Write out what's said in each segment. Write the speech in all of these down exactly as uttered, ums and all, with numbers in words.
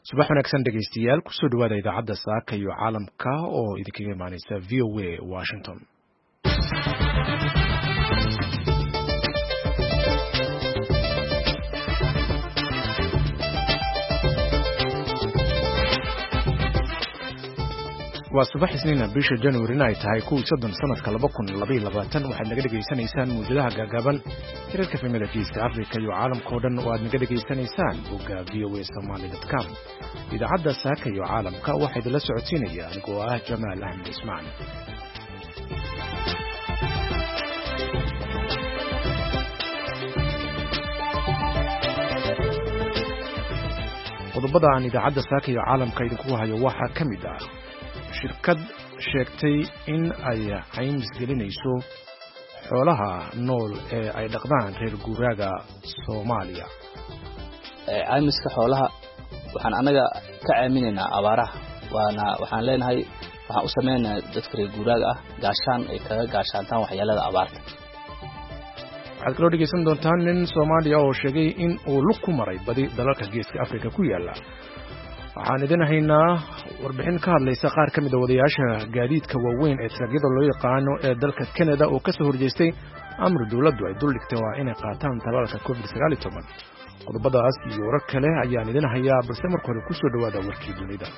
subax wanaagsan dhegaystayaal kusoo dhawaada idaacadda saaka iyo caalamka oo idinkaga imaaneysa v o a Washington. waa subax isniina bisha January ay tahay kow iyo soddon sanadka laba kun laba iyo labaatan waxaad naga dhageysanaysaan muujadaha gaagaaban hirarka famida Geeska Afrika iyo caalamka oo dhan oo aad naga dhageysanaysaan bogga v o a somali dot com. idaacadda saaka iyo caalamka waxaa idinla socodsiinaya anigoo ah Jamaal Ahmed Ismaan. qodobada aan idaacadda saaka iyo caalamka idinku hayo waxaa ka mid ah shirkad sheegtay in ay caymis gelinayso xoolaha nool ee ay dhaqdaan reer guuraaga Soomaaliya. caymiska xoolaha waxaan anaga ka caaminaynaa abaaraha waana waxaan leenahay waxaan u sameeynaa dadka reer guuraaga ah gaashaan ay kaga gaashaantaan waxyeelada abaarta. waxaad kaloo dhegeysan doontaan nin Soomaaliya oo sheegay in uu lug ku maray badi dalalka Geeska Afrika ku yaala. waxaan idin haynaa warbixin ka hadlaysa qaar ka mid ah wadayaasha gaadiidka waaweyn ee taragyada loo yaqaano ee dalka Canada oo ka soo horjeestay amar dawladdu ay dul dhigtay waa inay qaataan talaalka covid sagaal iyo toban. qodobadaas iyo warar kale ayaan idin hayaa balse marka hore ku soo dhawaada warkii dunida.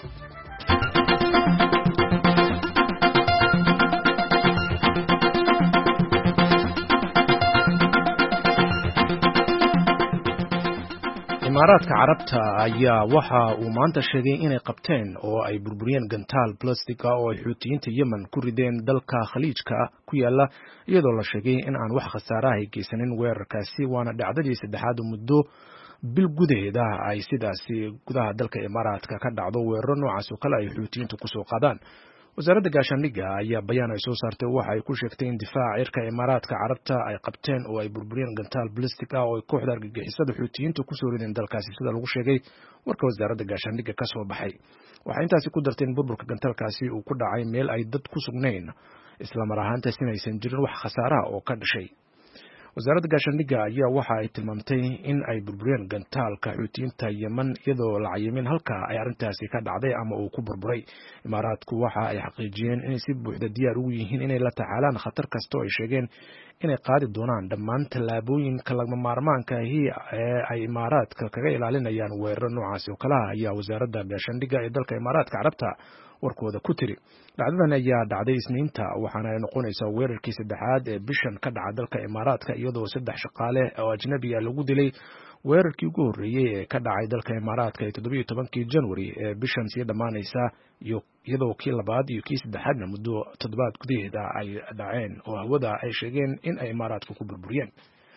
imaaraadka carabta ayaa waxa uu maanta sheegay inay qabteen oo ay burburiyeen gantaal plastic ah oo ay xuutiyiinta Yemen ku rideen dalka khaliijka ku yaala iyadoo la sheegay in aan wax khasaare ah geysanin weerarkaasi waana dhacdadii saddexaad muddo bil gudaheeda ay sidaasi gudaha dalka imaaraadka ka dhacdo weeraro noocaas oo kale ay xuutiyiintu ku soo qaadaan. wasaaradda gaashaandhigga ayaa bayaan ay soo saartay waxa ay ku sheegtay in difaaca cirka imaaraadka carabta ay qabteen oo ay burburiyeen gantaal plastic ah oo ay kooxda argagixisada xuutiyiintu ku soo rideen dalkaasi sida lagu sheegay warka wasaaradda gaashaandhigga ka soo baxay. waxay intaasi ku dartay in burburka gantaalkaasi uu ku dhacay meel ay dad ku sugnayn isla mar ahaantaas inaysan jirin wax khasaare ah oo ka dhashay. wasaaradda gaashaandhigga ayaa waxa ay tilmaamtay in ay burburiyeen gantaalka xuutiyiinta Yemen iyadoo la cayimin halka ay arrintaasi ka dhacday ama uu ku burburay. imaaraadku waxa ay xaqiijiyeen inay si buuxda diyaar ugu yihiin inay la tacaalaan khatar kasta oo ay sheegeen inay qaadi doonaan dhammaan tallaabooyinka lagama maarmaanka ahi ee ay imaaraadka kaga ilaalinayaan weeraro noocaasi oo kale ah ayaa wasaaradda gaashaandhigga ee dalka imaaraadka carabta warkooda ku tiri. dhacdadan ayaa dhacday Isniinta waxaana ay noqonaysaa weerarkii saddexaad ee bishan ka dhaca dalka imaaraadka iyadoo saddex shaqaale oo ajnabi ah lagu dilay weerarkii ugu horreeyay ee ka dhacay dalka imaaraadka ee toddoba iyo tobankii January ee bishan sii dhamaanaysa iyadoo kii labaad iyo kii saddexaadna muddo toddobaad gudaheeda ay dhaceen oo hawada ay sheegeen in ay imaaraadku ku burburiyeen.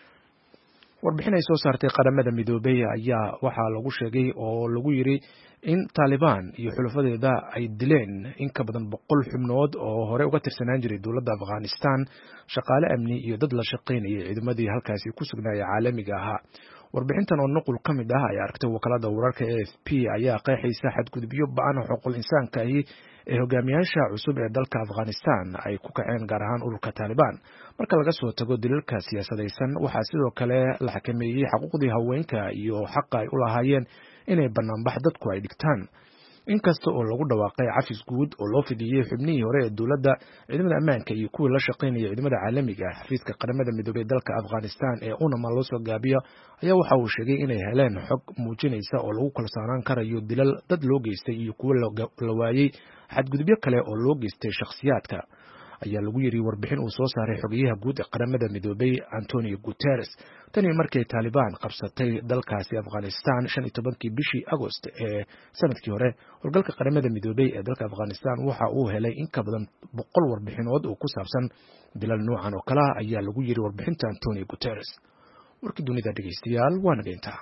warbixin ay soo saartay qaramada midoobay ayaa waxaa lagu sheegay oo lagu yiri in Taliban iyo xulafadeeda ay dileen in ka badan boqol xubnood oo hore uga tirsanaan jiray dowladda Afghanistan shaqaale amni iyo dad la shaqeynayay ciidamadii halkaasi ku sugnaayay caalamiga ahaa. warbixintan oo nuqul ka mid ah ay aragtay wakaalada wararka A F P ayaa qeexaysa xadgudubyo ba'an oo xuquuqul insaanka ahi ee hogaamiyaasha cusub ee dalka Afghanistan ay ku kaceen gaar ahaan ururka Taliban. marka laga soo tago dilalka siyaasadaysan waxaa sidoo kale la xakameeyay xuquuqdii haweenka iyo xaqa ay u lahaayeen inay banaanbax dadku ay dhigtaan. inkasta oo lagu dhawaaqay cafis guud oo loo fidiyay xubnihii hore ee dowladda ciidamada ammaanka iyo kuwii la shaqeynaya ciidamada caalamiga ah xafiiska qaramada midoobay dalka Afghanistan ee UNAMA loo soo gaabiyo ayaa waxa uu sheegay inay heleen xog muujinaysa oo lagu kalsoonaan karayo dilal dad loo geystay iyo kuwo la waayay xadgudubyo kale oo loo geystay shakhsiyaadka ayaa lagu yiri warbixin uu soo saaray xogayaha guud ee qaramada midoobay Antonio Guterres. tani markay Taliban qabsatay dalkaasi Afghanistan shan iyo tobankii bishii August ee sanadkii hore howlgalka qaramada midoobay ee dalka Afghanistan waxa uu helay in ka badan boqol warbixinood oo ku saabsan dilal noocan oo kale ah ayaa lagu yiri warbixinta Antonio Guterres. warkii dunida dhageystayaal waa naga intaa.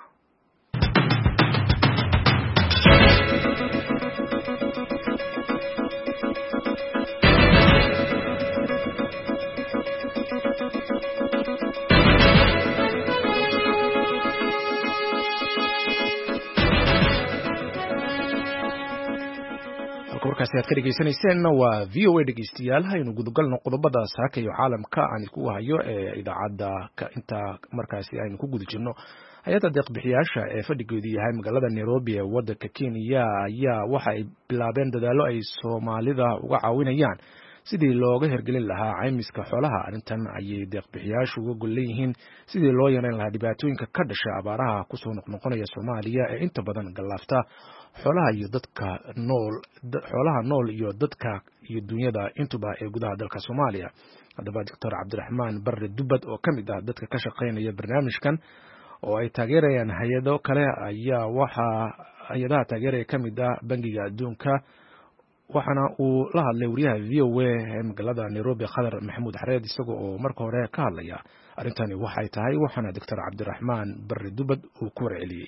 warkaasi aad ka dhageysanayseen waa V O A dhegeystayaal haynu gudagalno qodobada saaka iyo caalamka aan ku hayo ee idaacadda inta markaasi aynu ku guda jirno hay-adda deeq-bixiyaasha ee fadhigeedu yahay magaalada Nairobi ee waddanka Kenya ayaa waxa ay bilaabeen dadaallo ay Soomaalida uga caawinayaan sidii looga hirgelin lahaa caymiska xoolaha. Arrintan ayay deeq-bixiyaashu uga gol leeyihiin sidii loo yareyn lahaa dhibaatooyinka ka dhasha abaaraha kusoo noqnoqonaya Soomaaliya ee inta badan galaafta xoolaha iyo dadka nool xoolaha nool iyo dadka iyo dunyada intuba ee gudaha dalka Soomaaliya. Haddaba Doctor Cabdiraxmaan Barre Dubad oo kamid ah dadka ka shaqeynaya barnaamijkan oo ay taageerayaan hay'ado kale ayaa waxa hay'adaha taageeraya kamid ah Bangiga Adduunka, waxaana uu la hadlay wariyaha V O A ee magaalada Nairobi Khadar Maxamuud Xareed isaga oo marka hore ka hadlaya arrintani waxay tahay, waxaana Doctor Cabdiraxmaan Barre Dubad uu ku warceliyay.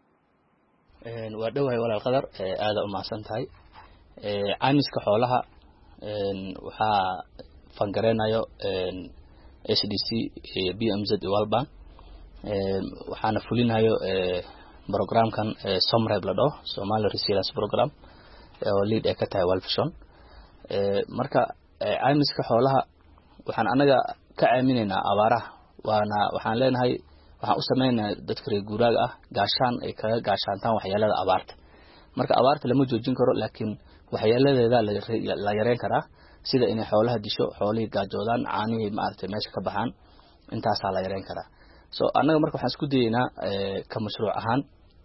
een waa dhawahay walaal Khadar, aad u mahadsan tahay. ee caymiska xoolaha een waxa fangareenayo een S D C iyo B M Z iyo World Bank, een waxaana fulinayo ee programkan ee Somreb la dhaho Somali Resilience Program oo lead ay ka tahay World Vision. ee marka caymiska xoolaha waxaan anaga ka aaminaynaa abaaraha, waana waxaan leenahay waxaan u sameeynaa dadka reer guuraaga ah gaashaan ay kaga gaashaantaan waxyeelada abaarta. marka abaarta lama joojin karo, laakiin waxyeeladeeda la yareyn karaa sida inay xoolaha disho, xoolihii gaajoodaan, caanihii maartay meesha ka baxaan, intaas la yareyn karaa. so anaga marka waxaan isku dayeynaa ee ka mashruuc ahaan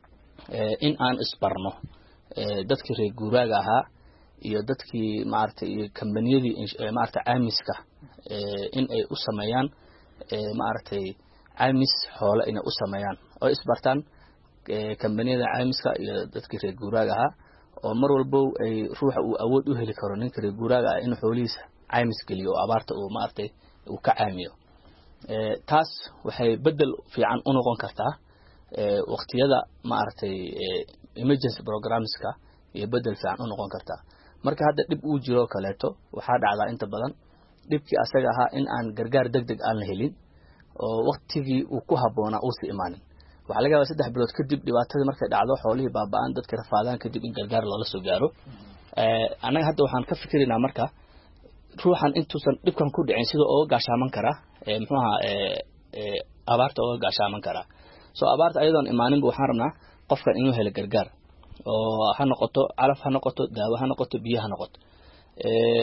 ee in aan isbarno ee dadkii reer guuraaga ahaa iyo dadkii maartay kambaniyadii maartay caymiska ee in ay u sameeyaan ee maartay caymis xoolo inay u sameeyaan oo isbartaan ee kambaniyada caymiska iyo dadkii reer guuraaga ahaa, oo mar walba ay ruuxa uu awood u heli karo ninka reer guuraaga ah in xoolihiisa caymis geliyo oo abaarta uu maartay uu ka caamiyo. ee taas waxay bedel fiican u noqon kartaa ee waqtiyada maartay emergency programska iyo bedel fiican u noqon kartaa. marka hadda dib uu jiro kaleeto waxaa dhacdaa inta badan dibkii asaga ahaa in aan gargaar degdeg aan la helin oo waqtigii uu ku haboonaa uu si imaanin. waxa laga yaabaa saddex bilood kadib dhibaatada markay dhacdo xoolihii baaba'aan, dadka rafaadaan kadib in gargaar loola soo gaaro. ee anaga hadda waxaan ka fikirinaa marka ruuxan intuusan dhibkan ku dhicin sida oo gaashaaman kara ee muxuu ahaa ee abaarta oo gaashaaman kara. soo abaarta ayadoon imaanin waxaan rabnaa qofkan inuu helo gargaar oo ha noqoto calaf, ha noqoto daawo, ha noqoto biyo, ha noqoto ee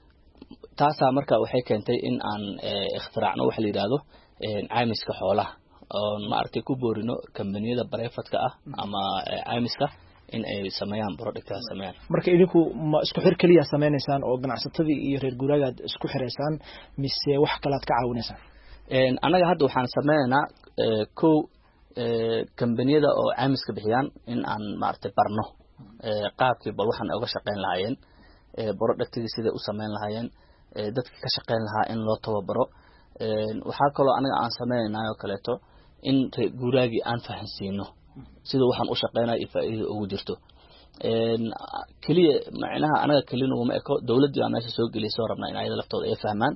taasa marka waxay keentay in aan ikhtiraacno wax la yiraahdo een caymiska xoolaha oo maartay ku boorino kambaniyada barefadka ah ama caymiska in ay sameeyaan productka sameeyaan. marka idinku ma isku xir kaliya sameeynaysan oo ganacsatadii iyo reer guuraaga isku xiraysan mise wax kale aad ka caawinaysan? een anaga hadda waxaan sameeynaa ee ko ee kambaniyada oo caymiska bixiyaan in aan maartay barno ee qaabkii bal waxaan uga shaqeyn lahaayeen, ee productka sida u sameyn lahaayeen, ee dadka ka shaqeyn lahaa in loo tababaro. een waxa kale oo anaga aan sameeynaa oo kaleeto in reer guuraagi aan fahansiino sida waxaan u shaqeynaa iyo faa'iido ugu jirto. een kaliya macnaha anaga kaliya uma eko, dawladda waa meesha soo gelisay oo rabnaa in ay laftooda ay fahmaan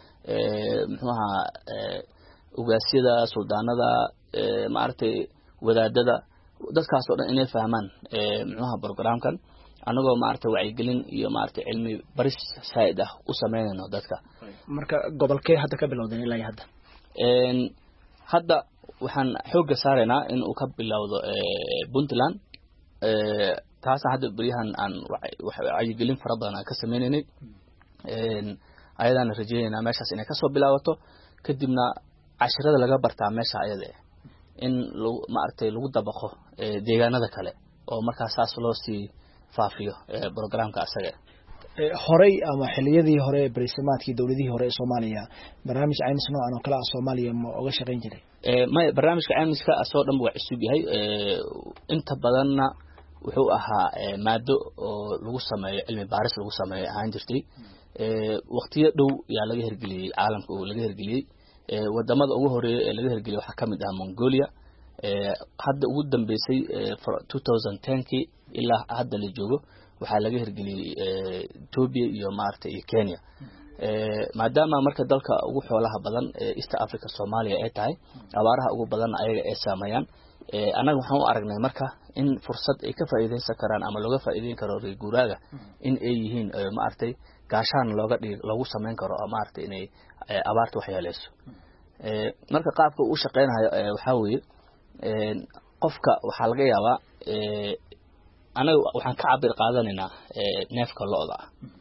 ee muxuu ahaa ee ugaasiyada, suldaanada, ee maartay wadaadada, dadkaas oo dhan inay fahmaan ee muxuu ahaa programkan anagoo maartay wacyigelin iyo maartay cilmi baris saa'id ah u sameynayno dadka. marka gobolkee hadda ka bilowday ilaa hadda? een hadda waxaan xooga saareynaa in uu ka bilowdo ee Puntland. ee taas hadda bariyahan aan wacyigelin fara badan ka sameeynay. een ayadana rajeynaa meeshaas inay ka soo bilaabato, kadibna casharada laga bartaa meesha ayada in lagu maartay lagu dabaqo ee deegaanada kale oo markaas saas loo sii faafiyo ee programka asaga. ee horey ama xiliyadii hore ee bariisamaadkii dawladihii hore ee Soomaaliya barnaamij caymis noocan oo kala ah Soomaaliya ma uga shaqeyn jiray? ee ma barnaamijka caymiska asoo dhan waa cusub yahay. ee inta badanna wuxuu ahaa ee maado oo lagu sameeyo cilmi baaris lagu sameeyo ahaan jirtay. ee waqtiyo dhow yaa laga hirgeliyay caalamka oo laga hirgeliyay. ee wadamada ugu horeeyay ee laga hirgeliyay waxa kamid ah Mongolia. ee hadda ugu dambeysay two thousand ten kii ilaa hadda la joogo waxa laga hirgeliyay Ethiopia iyo maartay iyo Kenya. ee maadaama marka dalka ugu xoolaha badan ee East Africa Soomaaliya ay tahay, abaaraha ugu badan ayaga ay saameeyaan. ee anaga waxaan u aragnay marka in fursad ay ka faa'iideysan karaan ama looga faa'iideyn karo reer guuraaga in ay yihiin maartay gaashaan looga dhig lagu sameyn karo maartay inay abaarta wax yeelayso. ee marka qaabka uu shaqeynayo waxa weeye een qofka waxa laga yaabaa ee anaga waxaan ka cabir qaadanaynaa ee neefka lo'da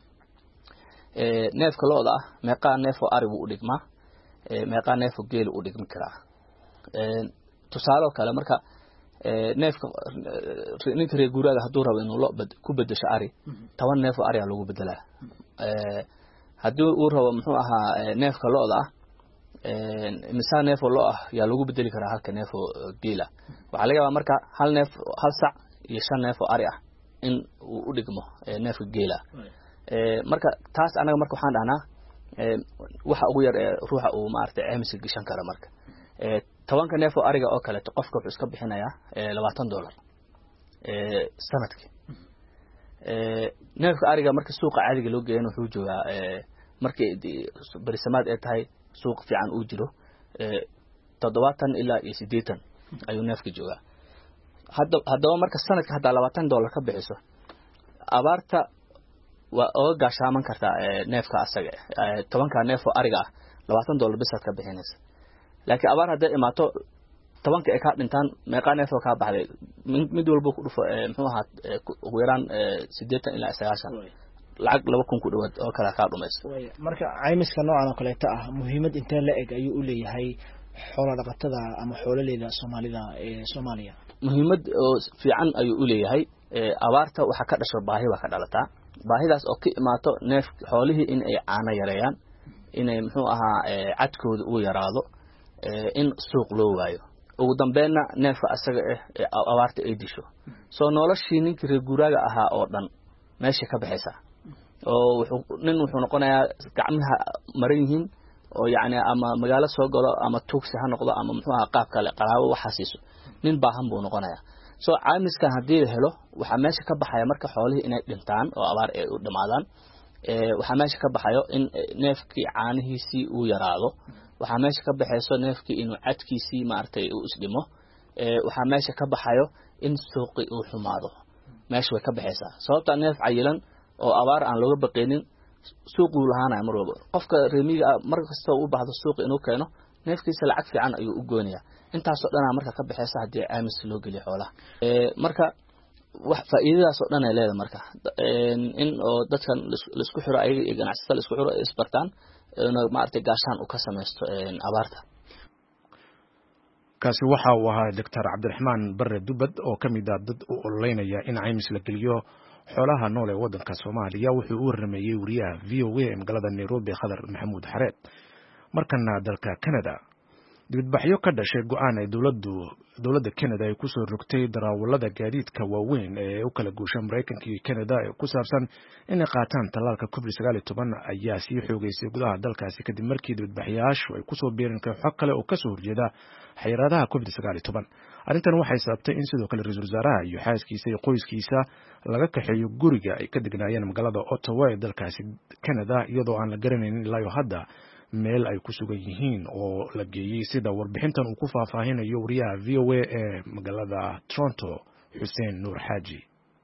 ee neefka lo'da meeqa neef oo ari u dhigma ee meeqa neef oo geel u dhigmi kara ee tusaale kale marka ee neefka ninka reer guuraaga haduu rabo inuu lo ku bedesho ari toban neef oo ari lagu bedelaa ee hadii uu rabo muxuu ahaa neefka lo'da ee miisaan neef oo lo ah yaa lagu bedeli karaa halka neef oo geela waxa laga yaabaa marka hal neef hal sac iyo shan neef oo ari ah in uu u dhigmo neefka geela ee marka taas anaga marka waxaan dhahnaa ee waxa ugu yar ee ruuxa uu maartay caymis gashan kara marka ee tobanka neef oo ariga oo kale qofka wuxuu iska bixinayaa labaatan dollar ee sanadkii ee neefka ariga marka suuqa caadiga loo geeyo wuxuu joogaa ee markii barisamaad ay tahay suuq fiican uu jiro ee toddobaatan ilaa siddeetan ayuu neefka joogaa hadda hadda marka sanadka hadda labaatan dollar ka bixiso abaarta waa oo gaashaaman karta ee neefka asaga ee tobanka neef oo ariga ah labaatan dollar bis ka bixinaysa laakiin abaar hadda imaato tobanka ay ka dhintaan meeqa neef oo ka baxday mid walba ku dhufo muxuu ahaa ugu yaraan siddeetan ilaa sagaashan lacag laba kun ku dhawaad oo kala ka dhumaysto marka caymiska noocan oo kale ah muhiimad inta la eg ayuu u leeyahay xoolo dhaqatada ama xoolalayda Soomaalida ee Soomaaliya muhiimad oo fiican ayuu u leeyahay abaarta waxa ka dhasho baahi waa ka dhalataa baahidaas oo ka imaato neef xoolihii in ay caana yareeyaan inay muxuu ahaa cadkooda uu yaraado in suuq loo waayo ugu dambeena neefka asaga ah abaarta ay disho soo noloshii ninkii reer guuraaga ahaa oo dhan meesha ka baxaysa oo wuxuu nin wuxuu noqonayaa gacmaha maran yihiin oo yaani ama magaalo soo galo ama tuugsi ha noqdo ama muxuu ahaa qaab kale qaraabo waxa siiso nin baahan buu noqonayaa soo caymiska hadii la helo waxa meesha ka baxaya marka xoolihii inay dhintaan oo abaar ay u dhamaadaan ee waxa meesha ka baxayo in neefkii caanihiisii uu yaraado waxa meesha ka baxayso neefkii inuu cadkiisii maartay uu isdhimo ee waxa meesha ka baxayo in suuqi uu xumaado meesha way ka baxaysaa sababta neef cayilan oo abaar aan looga baqeenin suuq uu lahaanay mar walba qofka reemiga mar kasta uu baahdo suuq inuu keeno neefkiisa lacag fiican ayuu u goonayaa intaas oo dhan marka ka baxaysa hadii caymis loo geliyo xoolaha ee marka wax faa'iidadaas oo dhan ay leedahay marka in oo dadkan la isku xiro ay ganacsatada la isku xiro isbartaan inuu maartay gaashaan u ka sameesto abaarta kaasi waxa uu ahaa Doctor Cabdiraxmaan Barre Dubad oo kamid ah dad u ololeynaya in caymis la geliyo xoolaha nool ee wadanka Soomaaliya wuxuu u waramayay wariyaha V O A magaalada Nairobi Khadar Maxamuud Xareed markana dalka Canada dibadbaxyo ka dhashay go'aan ay dawladdu dawladda Canada ay ku soo rogtay darawallada gaadiidka waaweyn ee u kala guusha Mareykanka iyo Canada ee ku saabsan inay qaataan talaalka COVID sagaal iyo toban ayaa sii xoogaysay gudaha dalkaasi kadib markii dibadbaxyaashu ay ku soo biireen koox kale oo ka soo horjeeda xayiraadaha COVID sagaal iyo toban arrintan waxay sababtay in sidoo kale ra'iisul wasaaraha iyo xaaskiisa iyo qoyskiisa laga kaxeeyo guriga ay ka degnaayeen magaalada Ottawa ee dalkaasi Canada iyadoo aan la garanaynin ilaa hadda meel ay ku sugan yihiin oo la geeyay sida warbixintan uu ku faahfaahinayo wariyaha V O A ee magaalada Toronto Xuseen Nuur Xaaji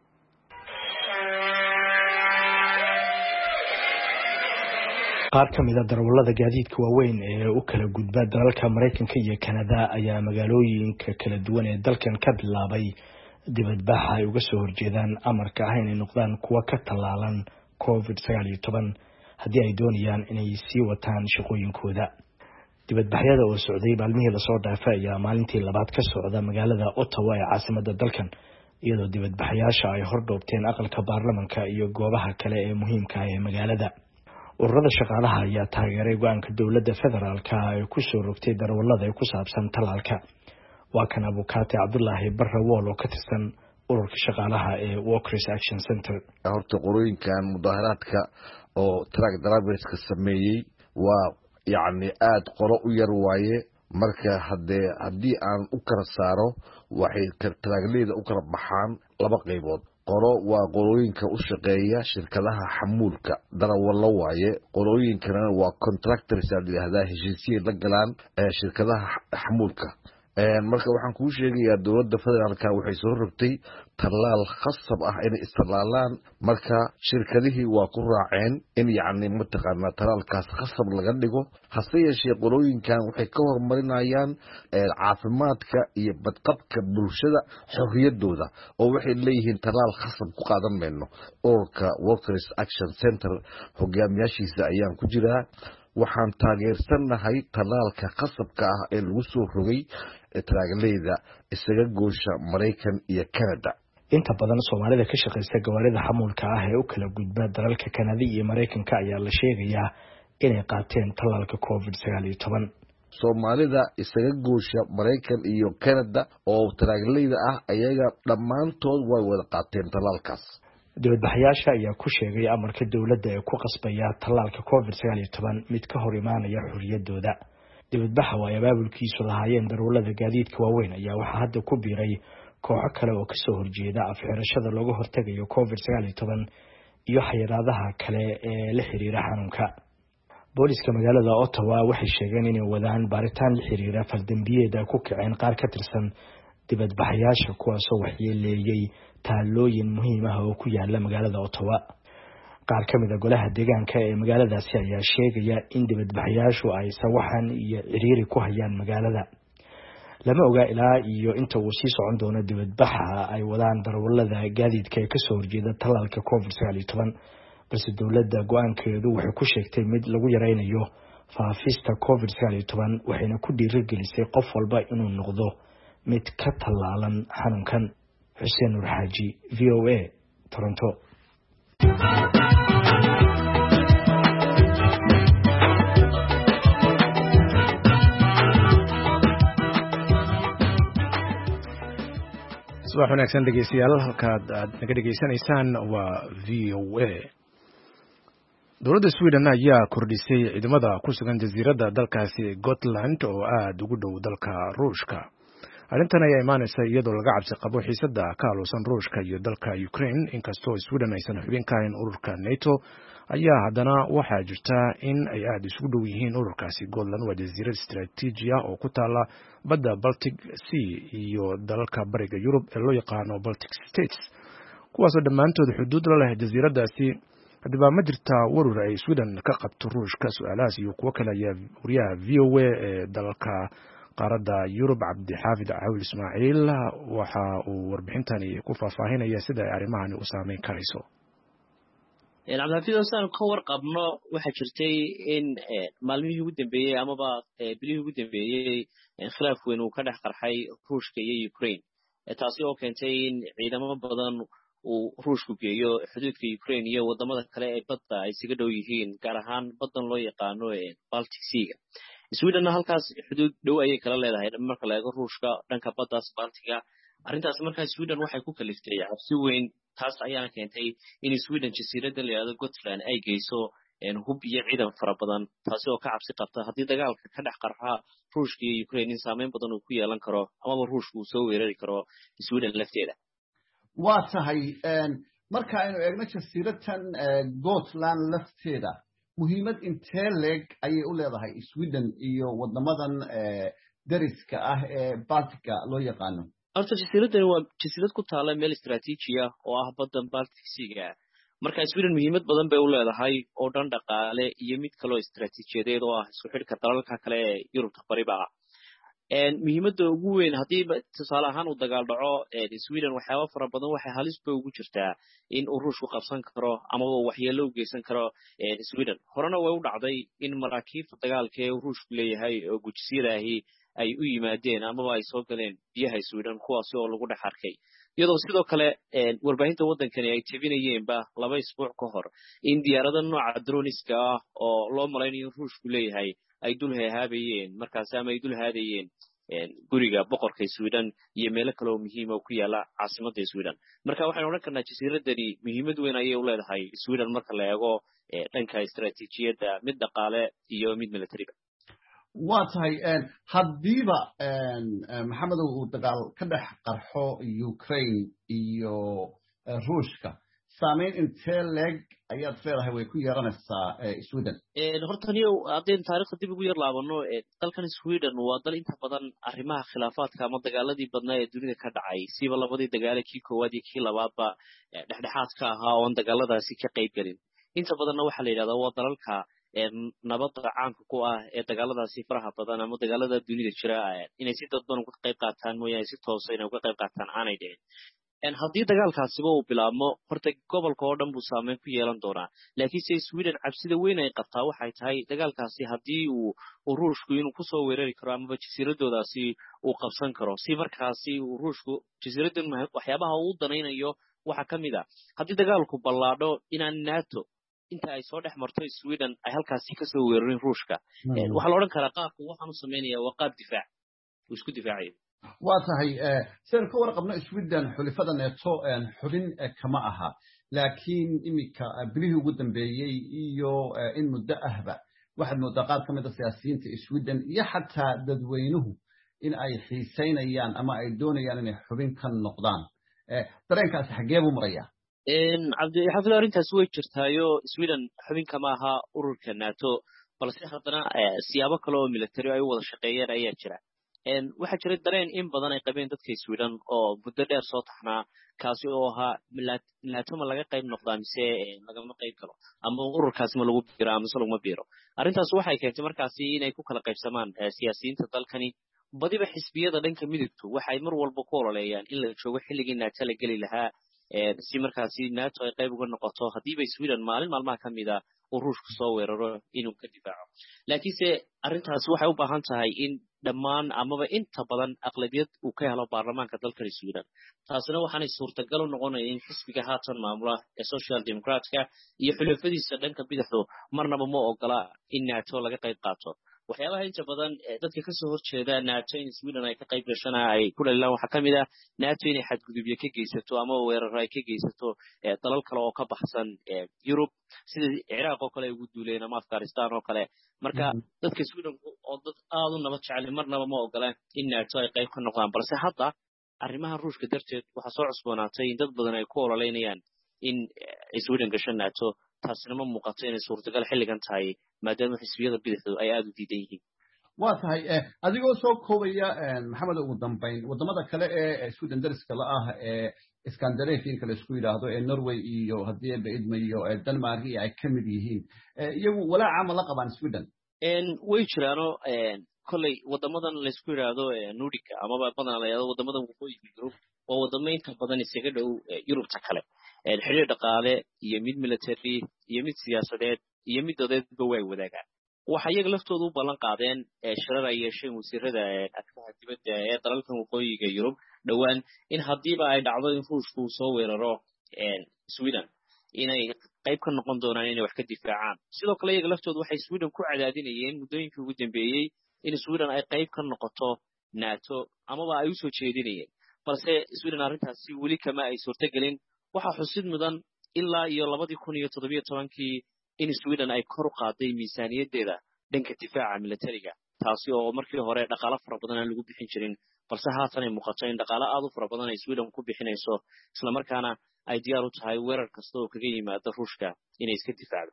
qaar ka mid ah darawallada gaadiidka waaweyn ee u kala gudba dalalka Mareykanka iyo Canada ayaa magaalooyinka kala duwan ee dalkan ka bilaabay dibadbax ay uga soo horjeedaan amarka ah inay noqdaan kuwa ka talaalan COVID sagaal iyo toban haddii ay doonayaan inay sii wataan shaqooyinkooda dibadbaxyada oo socday maalmihii la soo dhaafay ayaa maalintii labaad ka socda magaalada Ottawa ee caasimadda dalkan iyadoo dibadbaxayaasha ay hordhoobteen aqalka baarlamaanka iyo goobaha kale ee muhiimka ah ee magaalada ururada shaqaalaha ayaa taageeray go'aanka dawladda federaalka ay ku soo rogtay darawallada ee ku saabsan talaalka waa kan abukaate Cabdullaahi Barre Wool oo ka tirsan ururka shaqaalaha ee Workers Action Center horta qorooyinkan mudaharaadka oo truck drivers ka sameeyay waa yaani aad qoro u yar waaye marka hadee hadii aan u kala saaro waxay truckleeda u kala baxaan laba qaybood qoro waa qorooyinka u shaqeeya shirkadaha xamuulka darawallo waaye qorooyinkana waa contractors ee hada heshiisiye la galaan ee shirkadaha xamuulka marka waxaan kuu sheegayaa dowladda federaalka waxay soo rogtay tallaal khasab ah inay istalaalaan marka shirkadihii waa ku raaceen in yacni mataqaanaa tallaalkaas khasab laga dhigo hase yeeshee qolooyinkan waxay ka horumarinayaan caafimaadka iyo badqabka bulshada xorriyaddooda oo waxay leeyihiin tallaal khasab ku qaadan mayno ururka Workers Action Center hogaamiyaashiisa ayaan ku jiraa waxaan taageersanahay tallaalka khasabka ah ee lagu soo rogay taraaglayda isaga goosha Mareykan iyo Canada. inta badan Soomaalida ka shaqeysta gawaarida xamuulka ah ee u kala gudba dalalka Canada iyo Mareykanka ayaa la sheegayaa inay qaateen tallaalka covid sagaal iyo toban. Soomaalida isaga goosha Mareykan iyo Canada oo taraaglayda ah ayaga dhammaantood way wada qaateen tallaalkaas. dibadbaxayaasha ayaa ku sheegay amarka dawladda ee ku qasbaya tallaalka covid sagaal iyo toban mid ka hor imaanaya xorriyadooda. dibadbaxa waa abaabulkiisu lahaayeen darawallada gaadiidka waaweyn ayaa waxaa hadda ku biiray kooxo kale oo kasoo horjeeda afxirashada looga hortagayo covid sagaal iyo toban iyo xayiraadaha kale ee la xiriira xanuunka. booliska magaalada Ottawa waxay sheegeen inay wadaan baaritaan la xiriira faldambiyeeda ku kaceen qaar ka tirsan dibadbaxayaasha kuwaasoo waxyeeleeyay taalooyin muhiim ah oo ku yaala magaalada Ottawa. qaar ka mid ah golaha deegaanka ee magaaladaasi ayaa sheegaya in dibadbaxayaashu ay sawaxan iyo ciriiri ku hayaan magaalada. lama oga ilaa iyo inta uu sii socon doono dibadbaxa ay wadaan darawallada gaadiidka ee kasoo horjeeda tallaalka covid sagaal iyo toban balse dowladda go'aankeedu waxay ku sheegtay mid lagu yareynayo faafista covid sagaal iyo toban waxayna ku dhiirigelisay qof walba inuu noqdo mid ka tallaalan xanuunkan. Xuseen Nur Xaaji, V O A, Toronto. subax wanaagsan dhegeystayaal halkaad aad naga dhegeysanaysaan waa V O A. dowladda Sweden ayaa kordhisay ciidamada ku sugan jasiiradda dalkaasi Gotland oo aad ugu dhow dalka Ruushka. arrintan ayaa imaanaysa iyadoo laga cabsi qabo xiisadda ka haluusan Ruushka iyo dalka Ukraine inkastoo Sweden aysan xubin ka ahayn ururka NATO ayaa haddana waxaa jirta in ay aad isugu dhow yihiin ururkaasi. Gotland waa jasiirad istiraatiiji ah oo ku taala badda Baltic Sea iyo dalalka bariga Yurub ee loo yaqaano Baltic States kuwaasoo dhammaantood xuduud la leh jasiiraddaasi. haddaba ma jirtaa warur ay Sweden ka qabto Ruushka? su-aalahaas iyo kuwo kale ayaa wariyaha V O A ee dalalka qaaradda Yurub Cabdixaafid Cawil Ismaaciil waxa uu warbixintani ku faahfaahinaya sida ay arrimahani u saameyn karayso. cabdixaafid oo ka warqabno waxaa jirtay in maalmihii ugu dambeeyey amaba bilihii ugu dambeeyey khilaaf weyn uu ka dhex qarxay Ruushka iyo Ukraine taasi oo keentay in ciidamo badan uu Ruushku geeyo xuduudka Ukraine iyo wadamada kale ee badda ay isaga dhow yihiin gaar ahaan baddan loo yaqaano Baltic Sea. Sweden halkaas xuduud dhow ayay kala leedahay marka la eego Ruushka dhanka baddaas Baltiga. arrintaas markaa Sweden waxay ku kaliftay cabsi weyn taas ayaana keentay in Sweden jasiiradda la yiraahdo Gotland ay geyso hub iyo ciidan fara badan taasi oo ka cabsi qabta haddii dagaalka ka dhex qarxa Ruushka iyo Ukraine in saameyn badan uu ku yeelan karo amaba Ruushku uu soo weerari karo Sweden lafteeda. waa tahay marka aynu eegno jasiiraddan Gotland lafteeda muhiimad intee leeg ayay u leedahay Sweden iyo wadamadan dariska ah ee Baltica loo yaqaano? horta jasiiraddan waa jasiirad ku taala meel istiraatiiji ah oo ah baddan Baltic Sea. marka Sweden muhiimad badan bay u leedahay oo dhan dhaqaale iyo mid kale oo istiraatiijiyadeed oo ah isku xidhka dalalka kale ee Yurubta bariba. muhiimadda ugu weyn haddii tusaale ahaan uu dagaal dhaco Sweden waxyaabo fara badan waxay halis bay ugu jirtaa in uu Ruushku qabsan karo ama uu waxyeello u geysan karo Sweden. horena way u dhacday in maraakiibta dagaalka ee Ruushku leeyahay oo gujisiyadaahi ay u yimaadeen amaba ay soo galeen biyaha Sweden kuwaas oo lagu dhex arkay iyadoo sidoo kale warbaahinta waddankani ay jebinayeenba laba isbuuc ka hor in diyaarado nooca droniska ah oo loo malaynayo Ruushku leeyahay ay dul haabayeen markaas ama ay dul haadayeen guriga boqorka Sweden iyo meelo kale oo muhiim ah ku yaala caasimadda Sweden. marka waxaan oran karnaa jasiiraddani muhiimad weyn ayay u leedahay Sweden marka la eego dhanka istiraatiijiyadda mid dhaqaale iyo mid military. waa tahay haddiiba maxamedow uu dagaal ka dhex qarxo Ukraine iyo Ruushka saameyn intee leeg ayaad leedahay way ku yeeranaysaa Sweden horta niyo haddeen taariikhda dib ugu yar laabano dalkan Sweden waa dal inta badan arrimaha khilaafaadka ama dagaaladii badnaa ee dunida ka dhacay siba labadii dagaal kii koowaad iyo kii labaadba dhexdhexaad ka ahaa oo dagaaladaasi ka qayb galin inta badanna waxa la yiraahdaa waa dalalka nabadda caanka ku ah ee dagaaladaasi faraha badan ama dagaalada dunida jira inay si dadban uga qayb qaataan mooyaane si toos ah inay uga qayb qaataan aanay dhicin en haddii dagaalkaasiba uu bilaabmo horta gobolka oo dhan buu saameyn ku yeelan doonaa laakiin se Sweden cabsida weyn ay qabtaa waxay tahay dagaalkaasi haddii uu ruushku inuu kusoo weerari karo ama jasiiradoodaasi uu qabsan karo si markaasi uu ruushku jasiiradan waxyaabaha uu danaynayo waxa ka mid ah haddii dagaalku ballaadho inaan NATO inta ay soo dhex marto Sweden ay halkaasi ka soo weerarin ruushka waxa la oran karaa qaabku waxaan u sameeynaya waa qaab difaac uu isku difaacayo waa tahay seen ka warqabno Sweden xulifada NATO xubin kama aha laakiin imika bilihii ugu dambeeyay iyo in muddo ahba waxaad moodaa qaar ka mid ah siyaasiyiinta Sweden iyo xataa dadweynuhu in ay xiiseynayaan ama ay doonayaan inay xubin ka noqdaan dareenkaasi xagee buu marayaa cabdi xafid arrintaas way jirtaayo Sweden xubin kama aha ururka NATO balse haddana siyaabo kale oo military ay wada shaqeeyeen ayaa jira waxa jira dareen in badan ay qabeen dadka Sweden oo muddo dheer soo taxnaa kaasi oo ahaa NATO ma laga qayb noqdaa mise lagama qayb galo ama ururkaasi ma lagu biiro ama laguma biiro arrintaas waxay keentay markaasi inay ku kala qaybsamaan siyaasiyiinta dalkani badiba xisbiyada dhanka midabtu waxay mar walba ku ololeeyaan in la joogo xilligii NATO la geli lahaa si markaasi NATO ay qayb uga noqoto hadiiba Sweden maalin maalmaha ka mid ah oo ruushku soo weeraro inuu ka difaaco laakiinse arrintaas waxay u baahan tahay in dhammaan amaba inta badan aqlabiyad uu ka helo baarlamaanka dalka Sweden taasina waxaanay suurtagal u noqonaysaa in xisbiga haatan maamula ee Social Democratka iyo xulafadiisa dhanka bidixdu marnaba ma ogola in NATO laga qayb qaato waxyaabaha inta badan dadka ka soo horjeeda NATO in Sweden ay ka qayb gashanaa ay ku leeyahay waxa kamid ah NATO inay xadgudubyo ka geysato ama weerar ay ka geysato dalal kale oo ka baxsan Europe sida Iraq oo kale ugu duuleen ama Afghanistan oo kale marka dadka Sweden oo dad aad u nabad jecel marnaba ma ogola in NATO ay qayb ka noqdaan balse hadda arrimaha ruushka darteed waxa soo cusboonaatay in dad badan ay ku ololeynayaan in Sweden gashan NATO taasina ma muuqato inay suurtagal xilligan tahay maadaama xisbiyada bidixdu ay aad u diidan yihiin waa tahay adigoo soo koobaya maxamed ugu dambeyn wadamada kale ee Sweden dariska la ah ee Scandinavia kale isku yiraahdo ee Norway iyo hadii ay idmayo ee Denmark ay ka mid yihiin iyagu walaaca ma la qabaan Sweden een way jiraano een kulay wadamadan la isku yiraahdo Nordic ama badan la yiraahdo wadamadan waqooyiga Yurub oo wadamaynta badan isaga dhow Yurubta kale ee xiriir dhaqaale iyo mid military iyo mid siyaasadeed iyo mid dadeedba way wadaagaan waxa iyaga laftoodu u ballan qaadeen shirar ay yeesheen wasiirada arrimaha dibadda ee dalalka waqooyiga Yurub dhawaan in hadiiba ay dhacdo in ruushku soo weeraro Sweden inay qayb ka noqon doonaan inay wax ka difaacaan sidoo kale iyaga laftoodu waxay Sweden ku cadaadinayeen muddooyinkii ugu dambeeyay in Sweden ay qayb ka noqoto NATO ama ay u soo jeedinayeen balse Sweden arrintaasi weli kama ay suurtagelin waxa xusid mudan ilaa iyo laba kun iyo toddoba iyo toban-kii in Sweden ay kor u qaaday miisaaniyadeeda dhanka difaaca militariga taasi oo markii hore dhaqaale fara badan aan lagu bixin jirin balse haatan ay muuqato in dhaqaale aad u fara badan ay Sweden ku bixinayso isla markaana ay diyaar u tahay weerar kasta oo kaga yimaado Ruushka inay iska difaacdo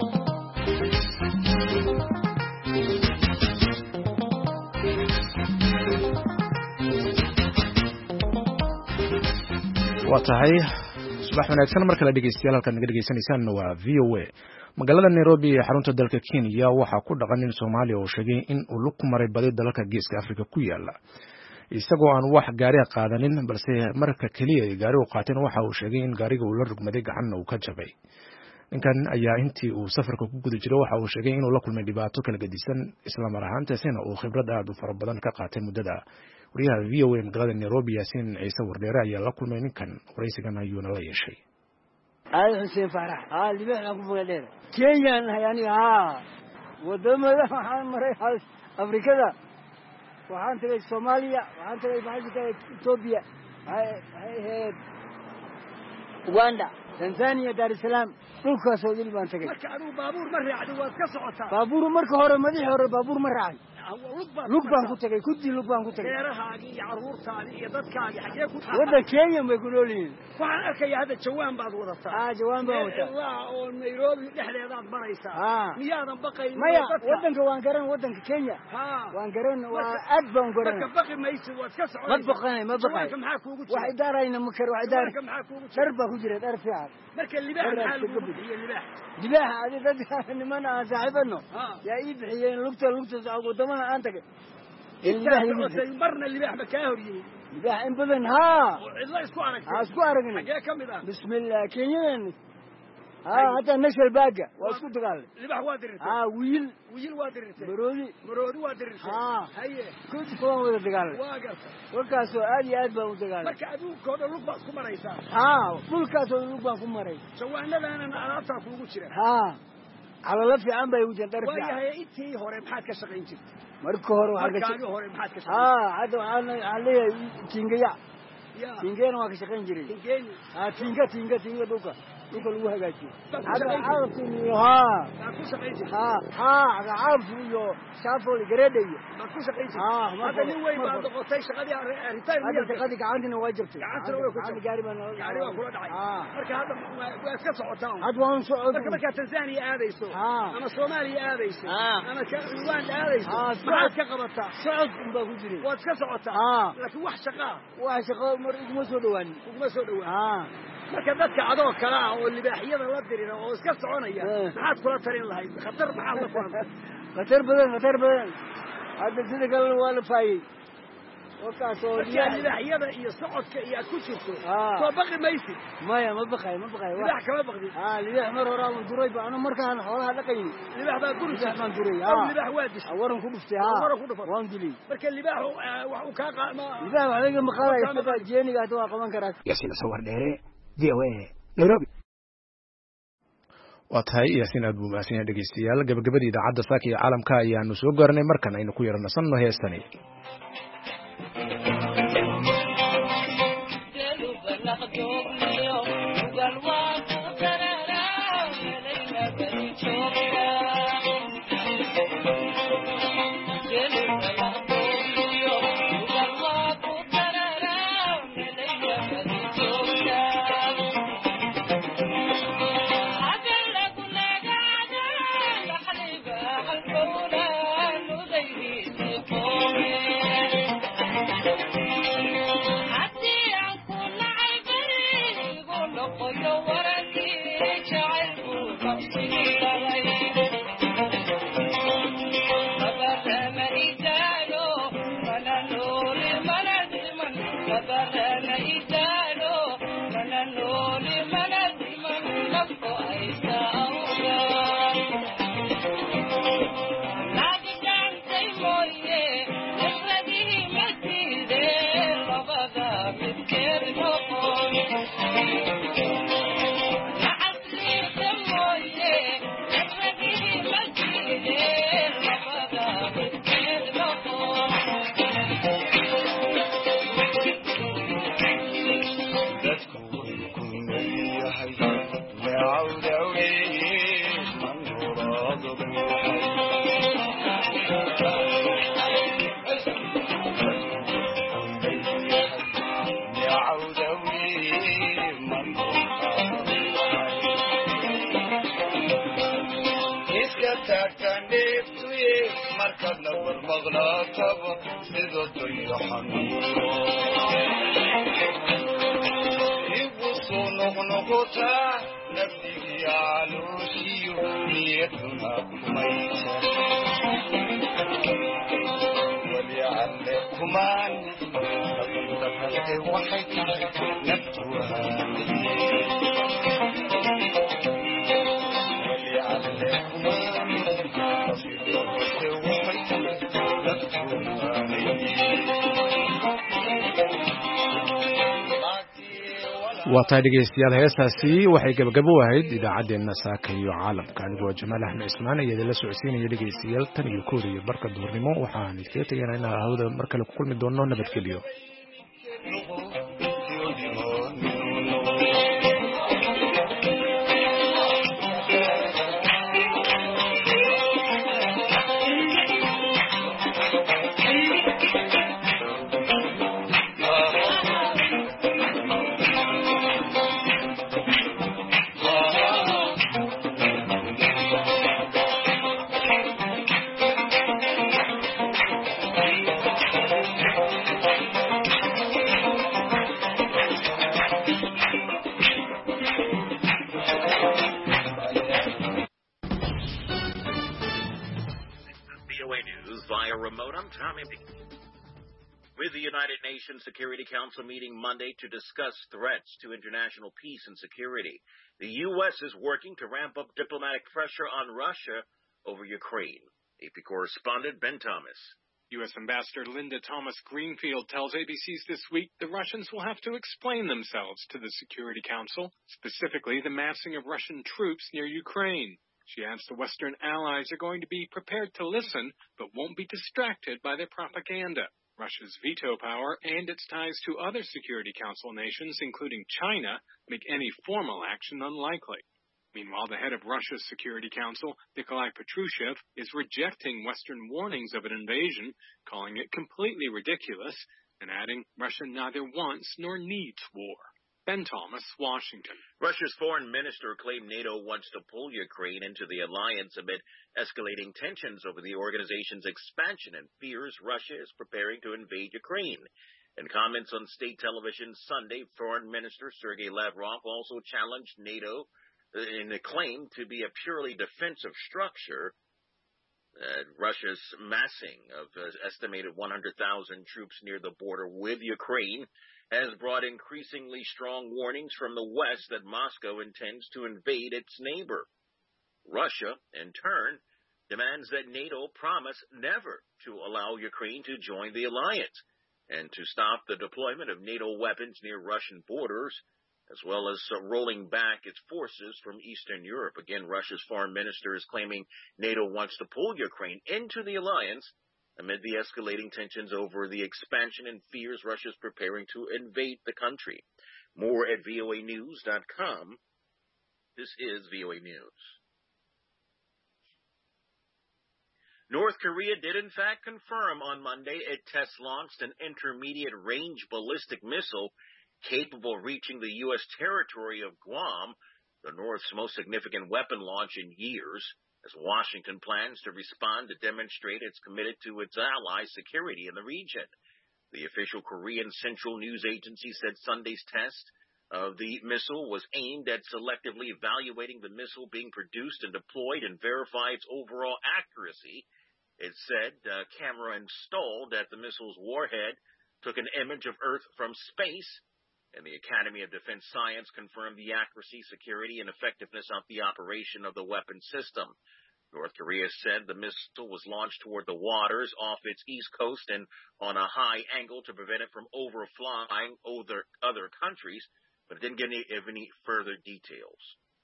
waa tahay subax wanaagsan marka la dhageystayaal halka naga dhageysanaysaan waa V O A magaalada Nairobi ee xarunta dalka Kenya waxa ku dhaqan in Soomaaliya oo sheegay in uu lug maray badi dalalka Geeska Afrika ku yaala isagoo aan wax gaari qaadanin balse marka kaliya ay gaari u qaateen waxa uu sheegay in gaariga uu la rugmaday gacanna uu ka jabay ninkan ayaa intii uu safarka ku guda jiray waxa uu sheegay inuu la kulmay dhibaato kala gedisan isla mar ahaantaasina uu khibrad aad u fara badan ka qaatay muddada wariyaha V O A magaalada Nairobi Yaasiin Ciise Wardheere ayaa la kulmay ninkan waraysigan ayuuna la yeeshay ay xuseen farax aa libaax ku buuleer Kenya yani haa wadamada waxaan maray Afrikada waxaan tagay Soomaaliya waxaan tagay baxayka Ethiopia hay Uganda Tanzania Dar es Salaam dhulkaas oo dil baan tagay marka adu baabuur ma raacdo waad ka socotaa baabuur marka hore madax hore baabuur ma raacay lug baan ku tagay kudii lug baan ku tagay reerahaagi iyo caruurtaadi iyo dadkaagi xagee ku wada Kenya ma ku noolyihiin waxaan arkaya hadda jawaan baad wadataa ah jawaan baan wadataa Allah oo Nairobi dhexdeedaad maraysaa miyaadan baqayn maya wadanka waan garan wadanka Kenya waan garan waa aad baan garan ka baqi maysid waad ka socon ma baqayn ma baqayn maxaa kuugu jira wax idaarayna ma kar wax idaar maxaa kuugu jira darba ku jira dar fiican marka libaax xal ugu bixiyo libaax libaax adi dad niman aan saaxiibano yaa ii bixiyeen lugta lugta wadamada aan tagay libaax marna libaax ma ka horiyay libaax in badan ha cidla isku aragtay ha isku aragna xagee kamid ah bismillah Kenyan ها هذا نشل باقة واسكو تقال لبح وادرت ها ويل ويل وادرت مرودي مرودي وادرت ها هي كنت فوق وادرت واقف وكاسو ادي ادبا وتقال marka aduu kooda lug baa isku maraysa ha dhulkaas lug baa ku maray sawaanada aan alaabta kuugu jira ha ala la fiican bay u jeedar fiican waayahay intii hore maxaad ka shaqayn jirtay marka hore waxa ka hore maxaad ka shaqayn ha hada aan leeyahay kingaya kingena waa ka shaqayn jiray kingeni ha kinga kinga kinga dhulka dhulka lagu hagaajiyo hada caawinyo ha ku shaqaynti ha ha caawinyo shaafol gareedayo ma ku shaqaynti ha hada nin way baad qotay shaqadii retire hada shaqadii gacantina waa jirtay gacantina way ku jirtay gaari baan gaari waa kula dhacay marka hada waa iska socotaan hada waan socod marka marka Tanzania aadayso ama Soomaaliya aadayso ama Uganda aadayso maxaad ka qabataa socod baa ku jiray waad iska socotaa laakiin wax shaqa wax shaqa mar iguma soo dhawaan iguma soo dhawaan marka dadka adoo kala ah oo libaaxiyada la dirina oo iska soconaya maxaad kula tarin lahayd khatar maxaa la kulantay khatar badan khatar badan hadda sida kale waa la faayay وكاسو libaaxyada iyo socodka iyo aad ku jirto soo baqi maysid maya ma baqay ma baqay libaax kama baqdi ah libaax mar hore aan duray baan markaan xoolaha dhaqayn libaax baa guri saxman duray ah libaax waa dish waran ku dhuftay ah waran ku dhufay waan dilay marka libaax wax uu ka qaama libaax waxa laga maqalay sida jeeniga waa qaban karaa yaasiin sawir dheere diiwe Nairobi waa tahay yaasiin aad buu maasan dhageystayaal gabagabadii idaacadda saaka ee caalamka ayaanu soo gaarnay markan aynu ku yaranasanno heestani waa tahay dhegeystayaal heestaasi waxay gabagabo ahayd idaacaddeenna saaka iyo caalamka anigoo Jamaal Axmed Ismaan iyo la socodsiinaya dhegeystayaal tan iyo kooda iyo barka duurnimo waxaan idinkaga tegaynaa inaan hawada mar kale ku kulmi doono nabadgelyo V O A News via remote. I'm Tommy B. With the United Nations Security Council meeting Monday to discuss threats to international peace and security, the U S is working to ramp up diplomatic pressure on Russia over Ukraine. A P correspondent Ben Thomas. U S Ambassador Linda Thomas-Greenfield tells A B C's This Week the Russians will have to explain themselves to the Security Council, specifically the massing of Russian troops near Ukraine. She adds the Western allies are going to be prepared to listen, but won't be distracted by their propaganda. Russia's veto power and its ties to other Security Council nations, including China, make any formal action unlikely. Meanwhile, the head of Russia's Security Council, Nikolai Patrushev, is rejecting Western warnings of an invasion, calling it completely ridiculous, and adding Russia neither wants nor needs war. Ben Thomas, Washington. Russia's foreign minister claimed NATO wants to pull Ukraine into the alliance amid escalating tensions over the organization's expansion and fears Russia is preparing to invade Ukraine. In comments on state television Sunday, Foreign Minister Sergei Lavrov also challenged NATO in a claim to be a purely defensive structure. Uh, Russia's massing of uh, estimated one hundred thousand troops near the border with Ukraine has brought increasingly strong warnings from the West that Moscow intends to invade its neighbor. Russia, in turn, demands that NATO promise never to allow Ukraine to join the alliance and to stop the deployment of NATO weapons near Russian borders, as well as uh, rolling back its forces from Eastern Europe. Again, Russia's foreign minister is claiming NATO wants to pull Ukraine into the alliance amid the escalating tensions over the expansion and fears Russia's preparing to invade the country. More at V O A news dot com. This is V O A News. North Korea did in fact confirm on Monday it test-launched an intermediate-range ballistic missile capable of reaching the U S territory of Guam, the North's most significant weapon launch in years, as Washington plans to respond to demonstrate it's committed to its allies' security in the region. The official Korean Central News Agency said Sunday's test of the missile was aimed at selectively evaluating the missile being produced and deployed and verify its overall accuracy. It said a camera installed at the missile's warhead took an image of Earth from space, and the Academy of Defense Science confirmed the accuracy, security, and effectiveness of the operation of the weapon system. North Korea said the missile was launched toward the waters off its east coast and on a high angle to prevent it from overflying other, other countries, but it didn't give any, give any further details.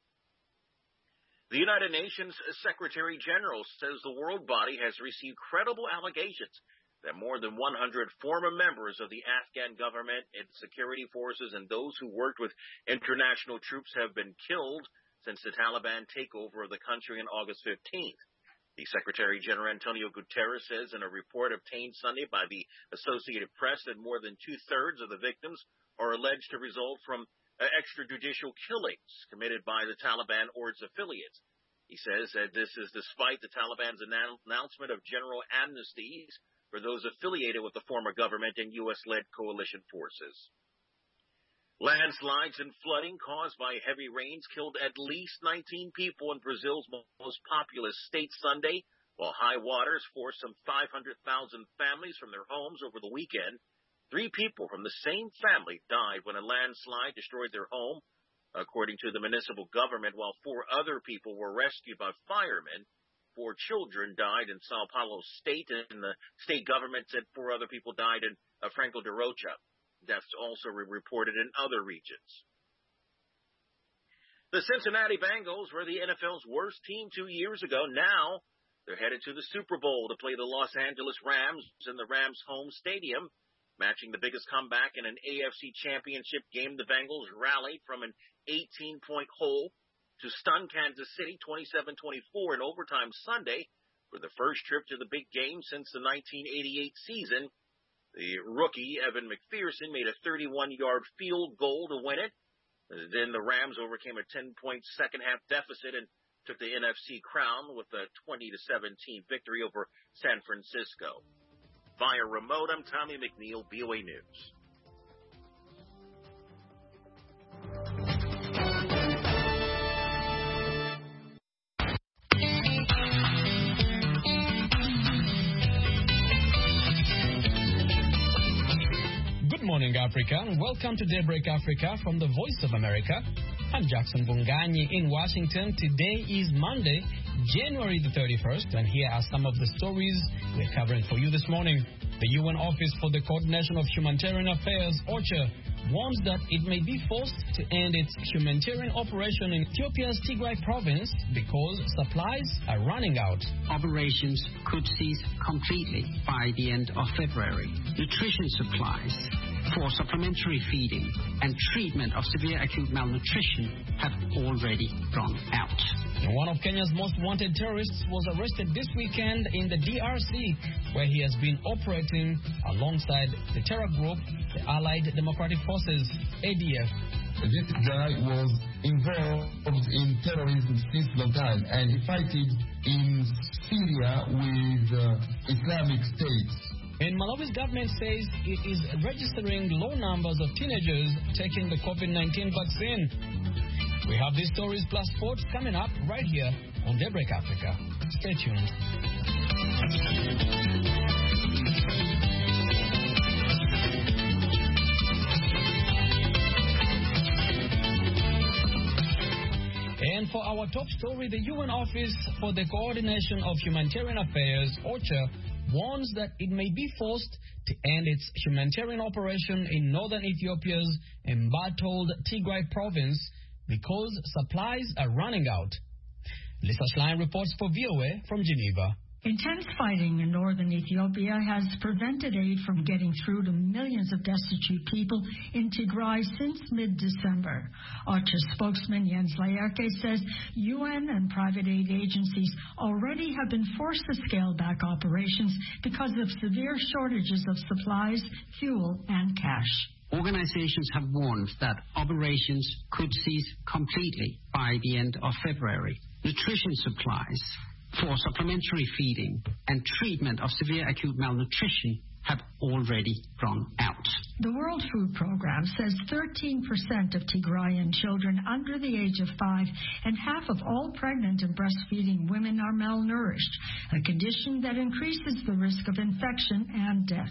The United Nations Secretary General says the world body has received credible allegations that more than one hundred former members of the Afghan government, its security forces, and those who worked with international troops have been killed since the Taliban takeover of the country on August fifteenth. The Secretary General Antonio Guterres says in a report obtained Sunday by the Associated Press that more than two-thirds of the victims are alleged to result from uh, extrajudicial killings committed by the Taliban or its affiliates. He says that this is despite the Taliban's annou- announcement of general amnesties for those affiliated with the former government and U S-led coalition forces. Landslides and flooding caused by heavy rains killed at least nineteen people in Brazil's most populous state Sunday, while high waters forced some five hundred thousand families from their homes over the weekend. Three people from the same family died when a landslide destroyed their home, according to the municipal government, while four other people were rescued by firemen. Four children died in Sao Paulo State, and the state government said four other people died in uh, Franco de Rocha. Deaths also were reported in other regions. The Cincinnati Bengals were the N F L's worst team two years ago. Now they're headed to the Super Bowl to play the Los Angeles Rams in the Rams' home stadium. Matching the biggest comeback in an A F C championship game, the Bengals rallied from an eighteen-point hole to stun Kansas City twenty-seven twenty-four in overtime Sunday for the first trip to the big game since the nineteen eighty-eight season. The rookie, Evan McPherson, made a thirty-one-yard field goal to win it. Then the Rams overcame a ten-point second-half deficit and took the N F C crown with a twenty to seventeen victory over San Francisco. Via remote, I'm Tommy McNeil, V O A News. Africa, and welcome to Daybreak Africa from the Voice of America. I'm Jackson Bunganyi in Washington. Today is Monday, January the thirty-first, and here are some of the stories we're covering for you this morning. The U N Office for the Coordination of Humanitarian Affairs, OCHA, warns that it may be forced to end its humanitarian operation in Ethiopia's Tigray province because supplies are running out. Operations could cease completely by the end of February. Nutrition supplies for supplementary feeding and treatment of severe acute malnutrition have already run out. One of Kenya's most wanted terrorists was arrested this weekend in the D R C, where he has been operating alongside the terror group, the Allied Democratic Forces, A D F. This guy was involved in terrorism since long time, and he fighted in Syria with uh, Islamic State. And Malawi's government says it is registering low numbers of teenagers taking the COVID nineteen vaccine. We have these stories plus sports coming up right here on Daybreak Africa. Stay tuned. And for our top story, the U N Office for the Coordination of Humanitarian Affairs, OCHA, warns that it may be forced to end its humanitarian operation in northern Ethiopia's embattled Tigray province because supplies are running out. Lisa Schlein reports for V O A from Geneva. Intense fighting in northern Ethiopia has prevented aid from getting through to millions of destitute people in Tigray since mid-December. OCHA spokesman Jens Laerke says U N and private aid agencies already have been forced to scale back operations because of severe shortages of supplies, fuel, and cash. Organizations have warned that operations could cease completely by the end of February. Nutrition supplies for supplementary feeding and treatment of severe acute malnutrition have already run out. The World Food Program says thirteen percent of Tigrayan children under the age of five and half of all pregnant and breastfeeding women are malnourished, a condition that increases the risk of infection and death.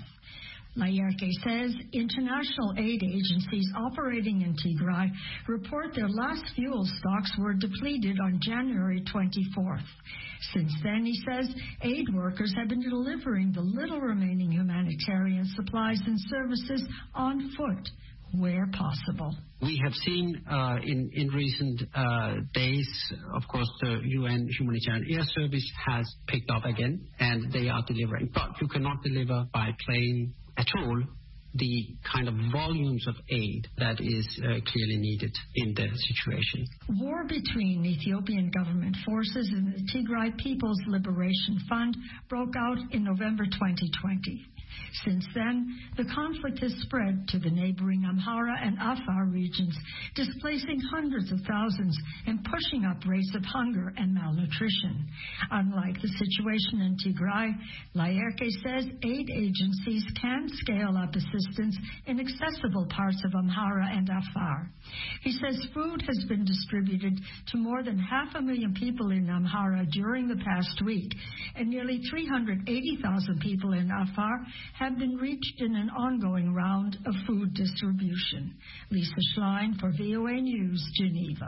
Laerke says international aid agencies operating in Tigray report their last fuel stocks were depleted on January twenty-fourth. Since then, he says, aid workers have been delivering the little remaining humanitarian supplies and services on foot where possible. We have seen uh, in, in recent uh, days, of course, the U N Humanitarian Air Service has picked up again, and they are delivering. But you cannot deliver by plane at all the kind of volumes of aid that is uh, clearly needed in the situation. War between Ethiopian government forces and the Tigray People's Liberation Front broke out in November twenty twenty. Since then, the conflict has spread to the neighboring Amhara and Afar regions, displacing hundreds of thousands and pushing up rates of hunger and malnutrition. Unlike the situation in Tigray, Laerke says aid agencies can scale up assistance in accessible parts of Amhara and Afar. He says food has been distributed to more than half a million people in Amhara during the past week, and nearly three hundred eighty thousand people in Afar have been reached in an ongoing round of food distribution. Lisa Schlein for V O A News, Geneva.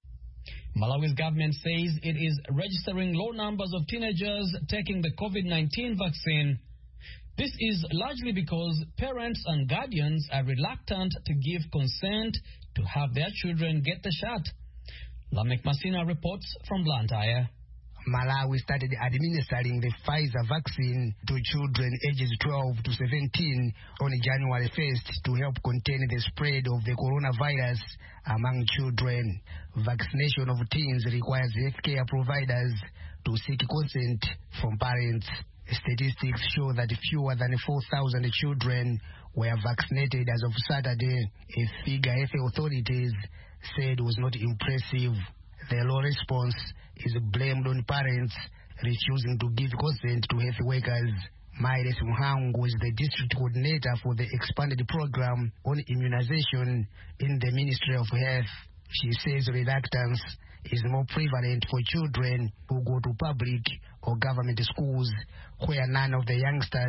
Malawi's government says it is registering low numbers of teenagers taking the COVID nineteen vaccine. This is largely because parents and guardians are reluctant to give consent to have their children get the shot. Lamek Masina reports from Blantyre. Malawi started administering the Pfizer vaccine to children ages twelve to seventeen on January first to help contain the spread of the coronavirus among children. Vaccination of teens requires healthcare providers to seek consent from parents. Statistics show that fewer than four thousand children were vaccinated as of Saturday, a figure health authorities said was not impressive. The low response is blamed on parents refusing to give consent to health workers. Myles Muhangu is the district coordinator for the expanded program on immunization in the Ministry of Health. She says reluctance is more prevalent for children who go to public or government schools, where none of the youngsters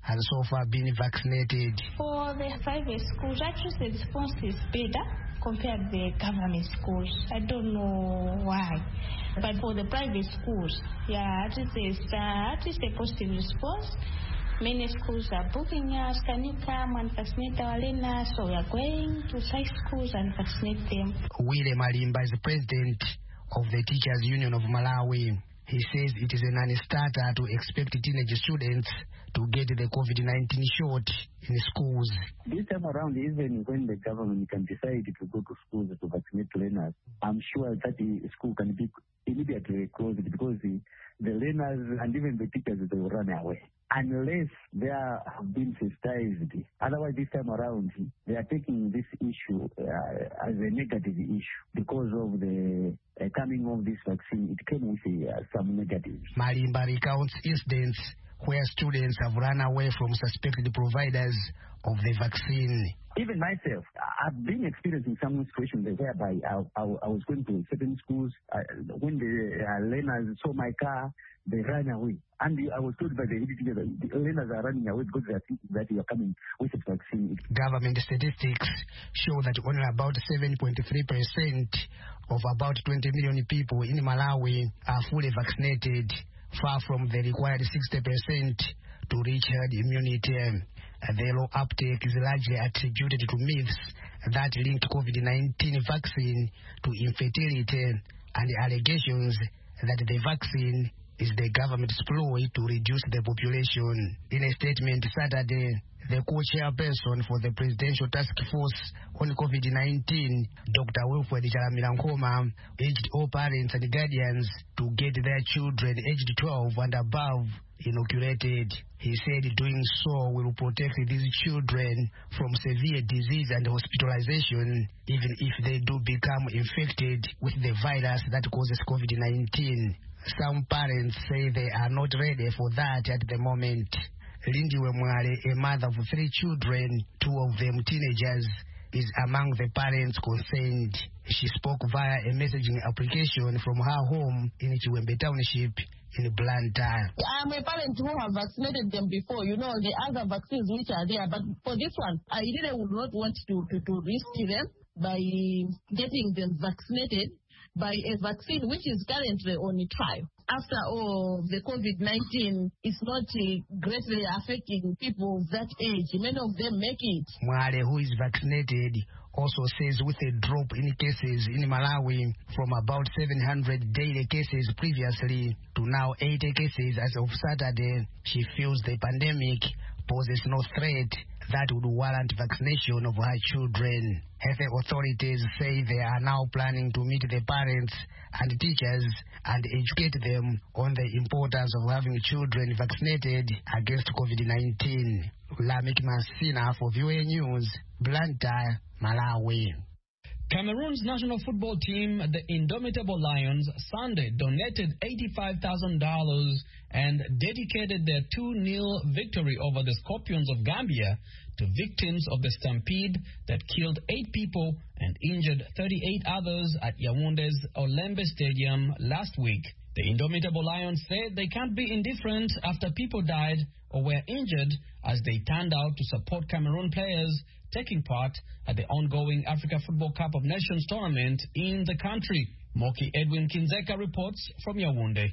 has so far been vaccinated. For the private schools, actually the response is better compared to the government schools. I don't know why. But for the private schools, yeah, at least, uh, at least a positive response. Many schools are booking us, can you come and vaccinate our learners? So we are going to five schools and vaccinate them. William Malimba is the president of the Teachers Union of Malawi. He says it is a non-starter to expect teenage students to get the COVID nineteen shot in schools. This time around, even when the government can decide to go to schools to vaccinate learners, I'm sure that the school can be immediately closed because the, the learners and even the teachers, they will run away. Unless they have been sensitized. Otherwise, this time around, they are taking this issue uh, as a negative issue because of the uh, coming of this vaccine. It came with uh, some negatives. Malimba recounts incidents where students have run away from suspected providers of the vaccine. Even myself, I've been experiencing some situations whereby I, I, I was going to certain schools. Uh, when the uh, learners saw my car, they ran away. And I was told by the head teacher that the learners are running away because they are thinking that you are coming with a vaccine. Government statistics show that only about seven point three percent of about twenty million people in Malawi are fully vaccinated, far from the required sixty percent to reach herd immunity. The low uptake is largely attributed to myths that link COVID nineteen vaccine to infertility and allegations that the vaccine is the government's ploy to reduce the population. In a statement Saturday, the co-chairperson for the Presidential Task Force on COVID nineteen, Doctor Wilfred Chalamila-Nkoma, urged all parents and guardians to get their children aged twelve and above inoculated. He said doing so will protect these children from severe disease and hospitalization, even if they do become infected with the virus that causes COVID nineteen. Some parents say they are not ready for that at the moment. Lindiwe Mwale, a mother of three children, two of them teenagers, is among the parents concerned. She spoke via a messaging application from her home in Chiwembe Township in Blantyre. I'm a parent who have vaccinated them before, you know, the other vaccines which are there, but for this one, I really would not want to, to, to risk them by getting them vaccinated by a vaccine which is currently on trial. After all, the COVID nineteen is not uh, greatly affecting people of that age. Many of them make it. Mwale, who is vaccinated, also says with a drop in cases in Malawi from about seven hundred daily cases previously to now eighty cases as of Saturday, she feels the pandemic poses no threat that would warrant vaccination of her children. Health authorities say they are now planning to meet the parents and teachers and educate them on the importance of having children vaccinated against COVID nineteen. Lamik Masina for V O A News, Blantyre, Malawi. Cameroon's national football team, the Indomitable Lions, Sunday donated eighty-five thousand dollars and dedicated their two nil victory over the Scorpions of Gambia to victims of the stampede that killed eight people and injured thirty-eight others at Yaounde's Olembe Stadium last week. The Indomitable Lions said they can't be indifferent after people died or were injured as they turned out to support Cameroon players taking part at the ongoing Africa Football Cup of Nations tournament in the country. Moki Edwin Kinzeka reports from Yaounde.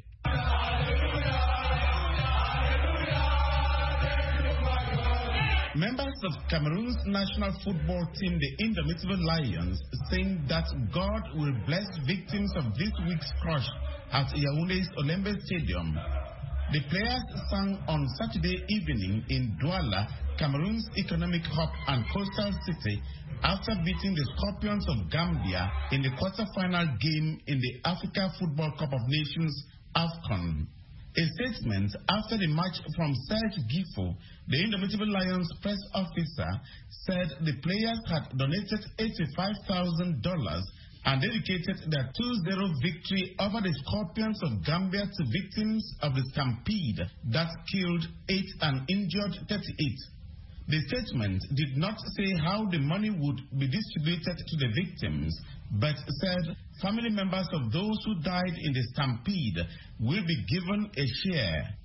Members of Cameroon's national football team, the Indomitable Lions, saying that God will bless victims of this week's crush at Yaounde's Olembe Stadium. The players sang on Saturday evening in Douala, Cameroon's economic hub and coastal city, after beating the Scorpions of Gambia in the quarter-final game in the Africa Football Cup of Nations, AFCON. A statement after the match from Serge Gifo, the Indomitable Lions press officer, said the players had donated eighty-five thousand dollars and dedicated their two zero victory over the Scorpions of Gambia to victims of the stampede that killed eight and injured thirty-eight. The statement did not say how the money would be distributed to the victims, but said family members of those who died in the stampede will be given a share.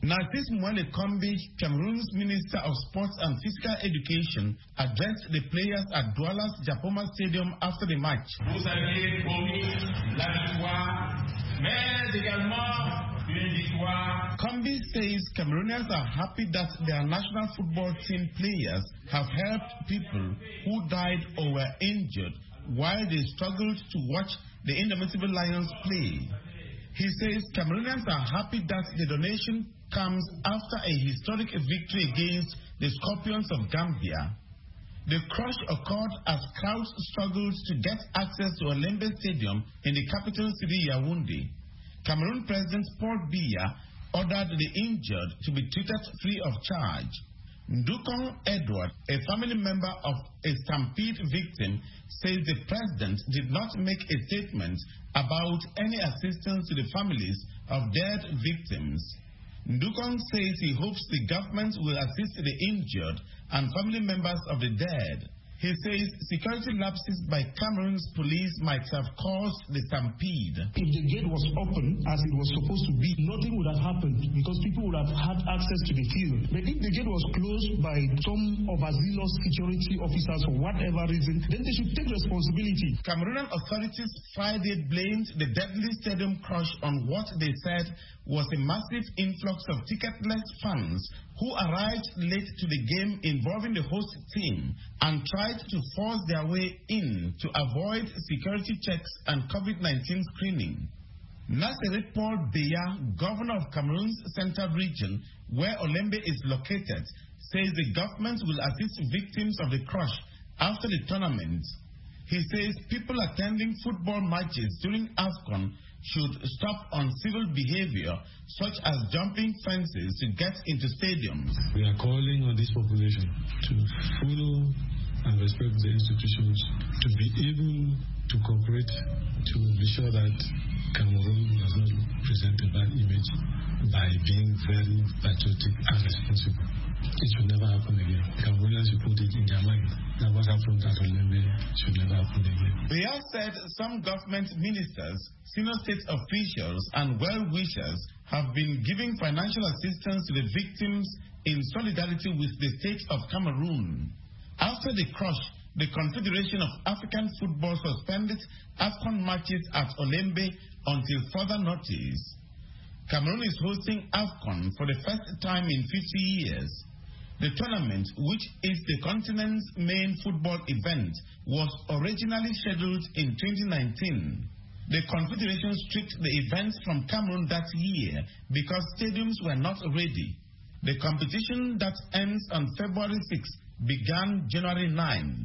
Narcisse Mwele Kombi, Cameroon's Minister of Sports and Physical Education, addressed the players at Douala's Japoma Stadium after the match. Vous avez promis la victoire, mais également une victoire. Kombi says Cameroonians are happy that their national football team players have helped people who died or were injured while they struggled to watch the Indomitable Lions play. He says Cameroonians are happy that the donation comes after a historic victory against the Scorpions of Gambia. The crush occurred as crowds struggled to get access to Olembe Stadium in the capital city Yaoundé. Cameroon President Paul Biya ordered the injured to be treated free of charge. Ndukong Edward, a family member of a stampede victim, says the president did not make a statement about any assistance to the families of dead victims. Ndukong says he hopes the government will assist the injured and family members of the dead. He says security lapses by Cameroon's police might have caused the stampede. If the gate was open as it was supposed to be, nothing would have happened because people would have had access to the field. But if the gate was closed by some overzealous security officers for whatever reason, then they should take responsibility. Cameroonian authorities Friday blamed the deadly stadium crush on what they said was a massive influx of ticketless fans who arrived late to the game involving the host team and tried to force their way in to avoid security checks and COVID nineteen screening. Nasser Paul Biya, governor of Cameroon's central region, where Olembe is located, says the government will assist victims of the crush after the tournament. He says people attending football matches during AFCON should stop uncivil behavior such as jumping fences to get into stadiums. We are calling on this population to follow and respect the institutions, to be able to cooperate, to be sure that Cameroon does not present a bad image by being very patriotic and responsible. It should never happen again. Cameroonians should put it in their mind that what happened at Olembe should never happen again. They have said some government ministers, senior state officials, and well-wishers have been giving financial assistance to the victims in solidarity with the state of Cameroon. After the crush, the Confederation of African Football suspended AFCON matches at Olembe until further notice. Cameroon is hosting AFCON for the first time in fifty years. The tournament, which is the continent's main football event, was originally scheduled in twenty nineteen. The Confederation stripped the events from Cameroon that year because stadiums were not ready. The competition that ends on February sixth began January ninth.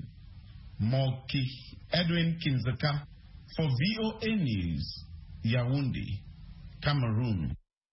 Moki Edwin Kinzaka for V O A News, Yaoundé, Cameroon.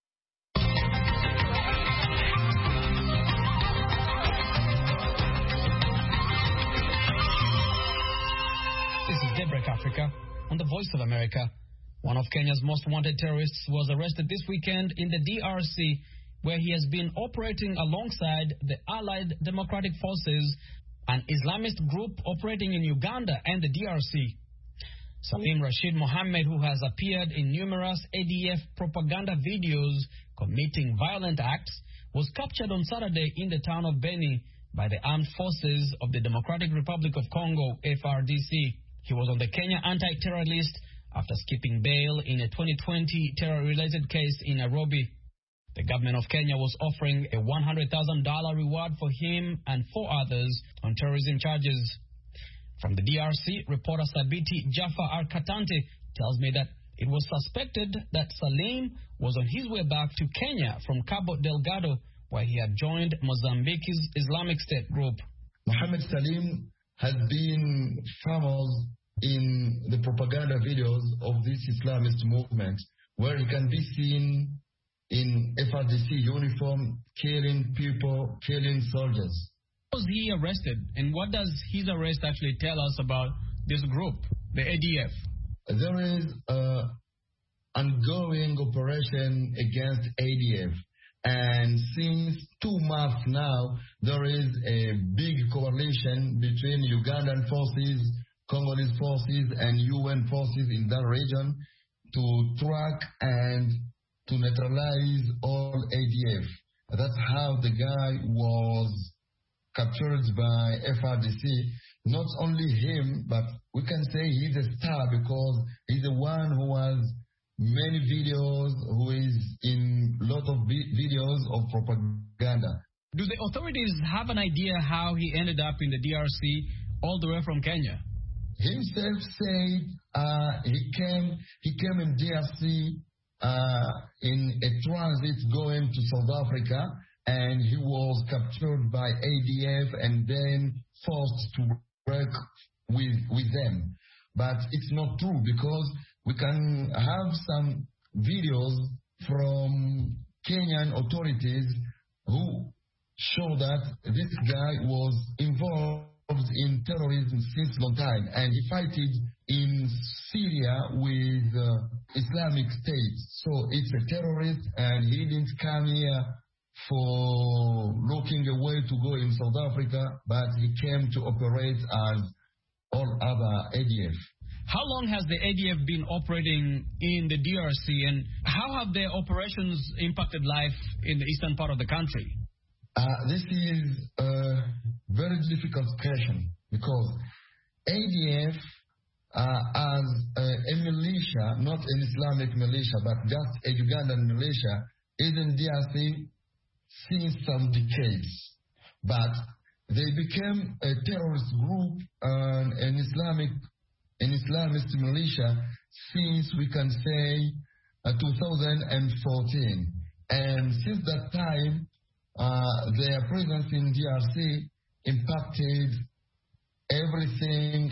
This is Daybreak Africa on the Voice of America. One of Kenya's most wanted terrorists was arrested this weekend in the D R C, where he has been operating alongside the Allied Democratic Forces, an Islamist group operating in Uganda and the D R C. Salim Rashid Mohammed, who has appeared in numerous A D F propaganda videos committing violent acts, was captured on Saturday in the town of Beni by the armed forces of the Democratic Republic of Congo, F R D C. He was on the Kenya anti-terror list after skipping bail in a twenty twenty terror-related case in Nairobi. The government of Kenya was offering a one hundred thousand dollars reward for him and four others on terrorism charges. From the D R C, reporter Sabiti Jaffa Arkatante tells me that it was suspected that Salim was on his way back to Kenya from Cabo Delgado, where he had joined Mozambique's Islamic State group. Mohammed Salim has been famous in the propaganda videos of this Islamist movement, where he can be seen in F R D C uniform, killing people, killing soldiers. Was he arrested, and what does his arrest actually tell us about this group, the A D F? There is an ongoing operation against A D F, and since two months now, there is a big coalition between Ugandan forces, Congolese forces, and U N forces in that region to track and to neutralize all A D F. That's how the guy was captured by F R D C. Not only him, but we can say he's a star because he's the one who has many videos, who is in a lot of videos of propaganda. Do the authorities have an idea how he ended up in the D R C all the way from Kenya? Himself said uh, he came he came in D R C uh, in a transit going to South Africa, and he was captured by A D F and then forced to work with with them. But it's not true because we can have some videos from Kenyan authorities who show that this guy was involved in terrorism since long time, and he fighted in Syria with uh, Islamic State. So it's a terrorist, and he didn't come here for looking a way to go in South Africa, but he came to operate as all other A D F. How long has the A D F been operating in the D R C, and how have their operations impacted life in the eastern part of the country? Uh, this is a very difficult question because A D F uh, as a, a militia, not an Islamic militia, but just a Ugandan militia, is in D R C since some decades. But they became a terrorist group and an Islamic, an Islamist militia since we can say uh, two thousand fourteen. And since that time, Uh, their presence in D R C impacted everything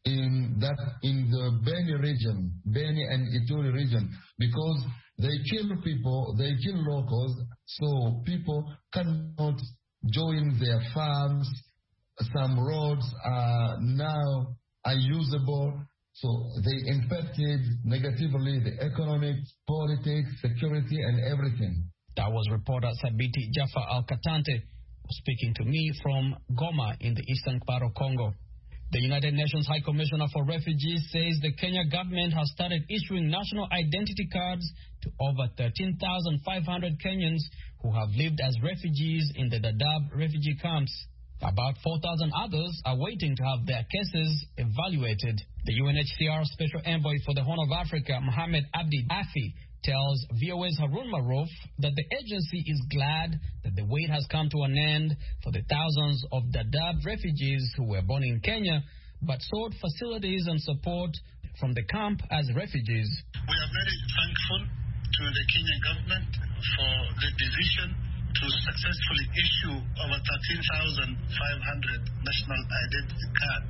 in that in the Beni region, Beni and Ituri region, because they kill people, they kill locals, so people cannot join their farms. Some roads are now unusable, so they impacted negatively the economic, politics, security, and everything. That was reporter Sabiti Jaffa Al-Katante speaking to me from Goma in the eastern part of Congo. The United Nations High Commissioner for Refugees says the Kenya government has started issuing national identity cards to over thirteen thousand five hundred Kenyans who have lived as refugees in the Dadaab refugee camps. About four thousand others are waiting to have their cases evaluated. The U N H C R Special Envoy for the Horn of Africa, Mohamed Abdi Afi, tells V O A's Harun Maruf that the agency is glad that the wait has come to an end for the thousands of Dadaab refugees who were born in Kenya but sought facilities and support from the camp as refugees. We are very thankful to the Kenyan government for the decision to successfully issue over thirteen thousand five hundred national identity cards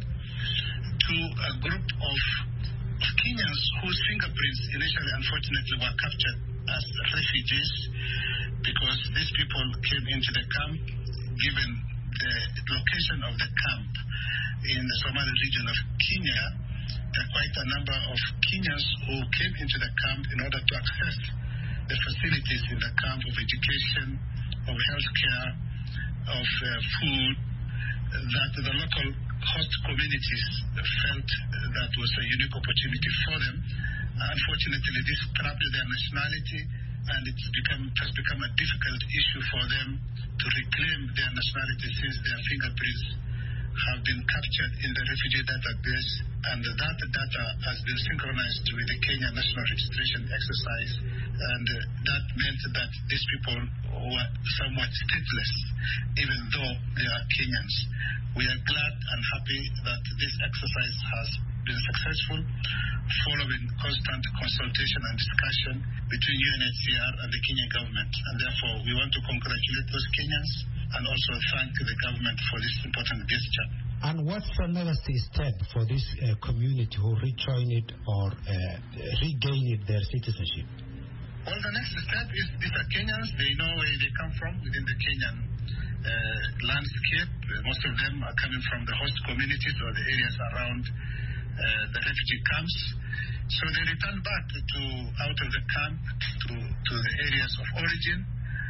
to a group of of Kenyans whose fingerprints initially, unfortunately, were captured as refugees because these people came into the camp given the location of the camp in the Somali region of Kenya. There are quite a number of Kenyans who came into the camp in order to access the facilities in the camp of education, of health care, of uh, food, that the local host communities felt that was a unique opportunity for them. Unfortunately, this corrupted their nationality, and it's become, it has become a difficult issue for them to reclaim their nationality since their fingerprints have been captured in the refugee database, and that data has been synchronized with the Kenya National Registration Exercise, and uh, that meant that these people were somewhat stateless, even though they are Kenyans. We are glad and happy that this exercise has been successful, following constant consultation and discussion between U N H C R and the Kenyan government, and therefore we want to congratulate those Kenyans and also thank the government for this important gesture. And what's another step for this uh, community who rejoin it or uh, regain it their citizenship? Well, the next step is these are Kenyans. They know where they come from within the Kenyan uh, landscape. Most of them are coming from the host communities or the areas around uh, the refugee camps. So they return back to out of the camp to, to the areas of origin,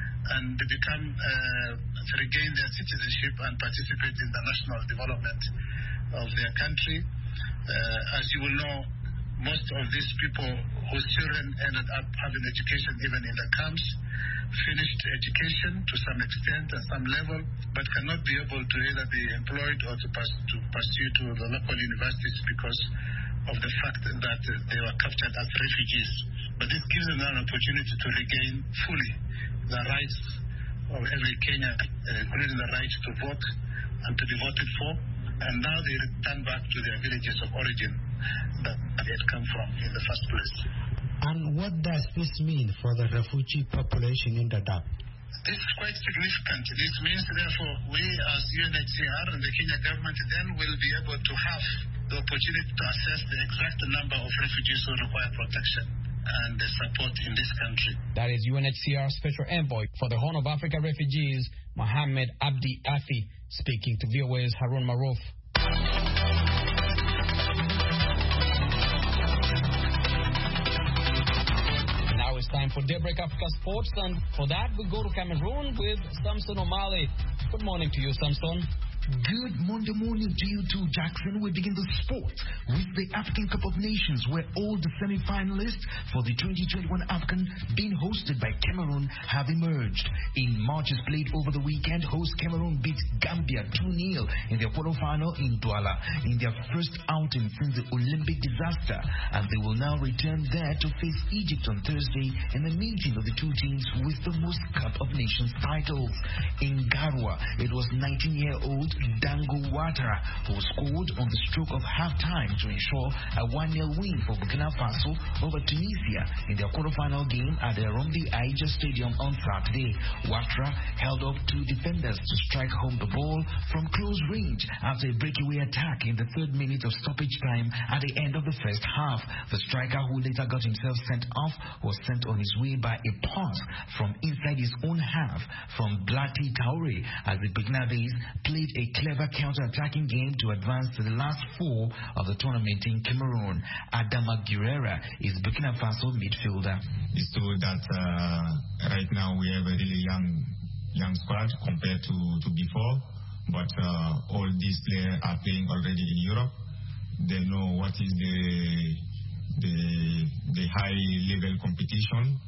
and they become uh, to regain their citizenship and participate in the national development of their country. Uh, as you will know, most of these people whose children ended up having education even in the camps, finished education to some extent at some level, but cannot be able to either be employed or to, pass, to pursue to the local universities because of the fact that they were captured as refugees. But this gives them an opportunity to regain fully the rights of every Kenyan, uh, including the right to vote and to be voted for. And now they return back to their villages of origin that they had come from in the first place. And what does this mean for the refugee population in Dadaab? This is quite significant. This means, therefore, we as U N H C R and the Kenya government then will be able to have the opportunity to assess the exact number of refugees who require protection and the support in this country. That is U N H C R Special Envoy for the Horn of Africa Refugees, Mohamed Abdi Afi, speaking to V O A's Harun Maruf. Now it's time for Daybreak Africa Sports, and for that we go to Cameroon with Samson Omale. Good morning to you, Samson. Good Monday morning to you too, Jackson. We begin the sport with the African Cup of Nations, where all the semi-finalists for the twenty twenty-one African being hosted by Cameroon have emerged. In matches played over the weekend, host Cameroon beat Gambia two nil in their quarterfinal in Douala in their first outing since the Olympic disaster, and they will now return there to face Egypt on Thursday in a meeting of the two teams with the most Cup of Nations titles. In Garoua, it was nineteen-year-old Dango Ouattara who scored on the stroke of halftime to ensure a one nil win for Burkina Faso over Tunisia in their quarterfinal game at the Romdi Aïdja Stadium on Saturday. Ouattara held off two defenders to strike home the ball from close range after a breakaway attack in the third minute of stoppage time at the end of the first half. The striker, who later got himself sent off, was sent on his way by a pass from inside his own half from Blati Taure as the Burkinabés played a clever counter-attacking game to advance to the last four of the tournament in Cameroon. Adama Guerrera is Burkina Faso midfielder. It's true that uh, right now we have a really young young squad compared to, to before, but uh, all these players are playing already in Europe. They know what is the the, the high-level competition,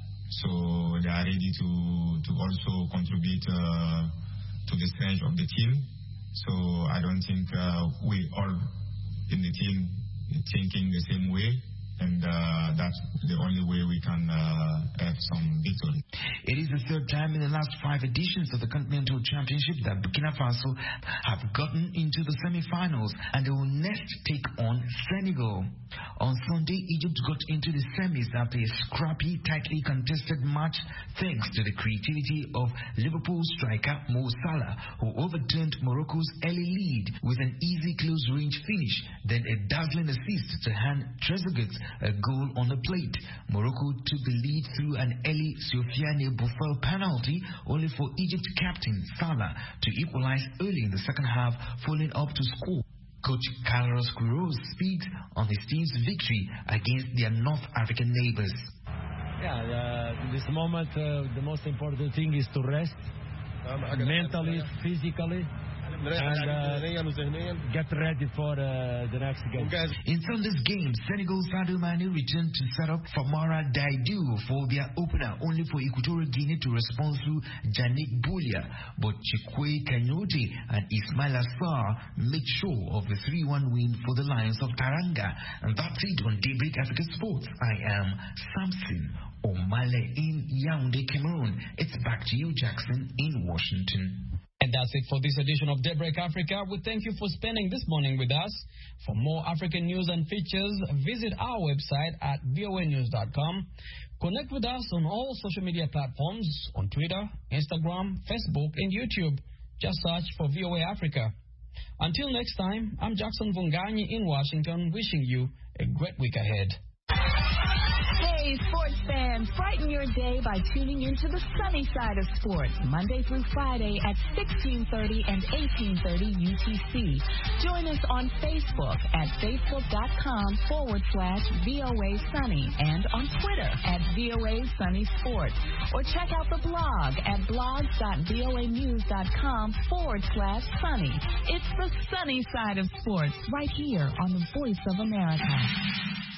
so they are ready to, to also contribute uh, to the strength of the team. So I don't think uh, we all in the team thinking the same way, and uh, that's the only way we can uh, have some victory. It is the third time in the last five editions of the Continental Championship that Burkina Faso have gotten into the semi-finals, and they will next take on Senegal. On Sunday, Egypt got into the semis after a scrappy, tightly contested match thanks to the creativity of Liverpool striker Mo Salah, who overturned Morocco's early lead with an easy close-range finish, then a dazzling assist to hand Trezeguet a goal on the plate. Morocco took the lead through an early Soufiane Boufal penalty, only for Egypt captain Salah to equalize early in the second half, following up to score. Coach Carlos Queiroz speaks on his team's victory against their North African neighbors. Yeah, uh, this moment uh, the most important thing is to rest mentally, physically, and uh, get ready for uh, the next game. In Sunday's game, Senegal's Sadio Mane returned to set up Famara Diédhiou for their opener, only for Equatorial Guinea to respond through Yannick Boulia. But Chikwe Kanyote and Ismail Assar made sure of the three one win for the Lions of Taranga. And that's it on Daybreak Africa Sports. I am Samson Omale in Yaoundé, Cameroon. It's back to you, Jackson, in Washington. And that's it for this edition of Daybreak Africa. We thank you for spending this morning with us. For more African news and features, visit our website at voa news dot com. Connect with us on all social media platforms, on Twitter, Instagram, Facebook, and YouTube. Just search for V O A Africa. Until next time, I'm Jackson Vunganyi in Washington, wishing you a great week ahead. Hey, sports fans, brighten your day by tuning into the sunny side of sports, Monday through Friday at sixteen thirty and eighteen thirty U T C. Join us on Facebook at facebook.com forward slash VOA Sunny and on Twitter at VOA Sunny Sports. Or check out the blog at blogs.voanews.com forward slash sunny. It's the sunny side of sports right here on the Voice of America.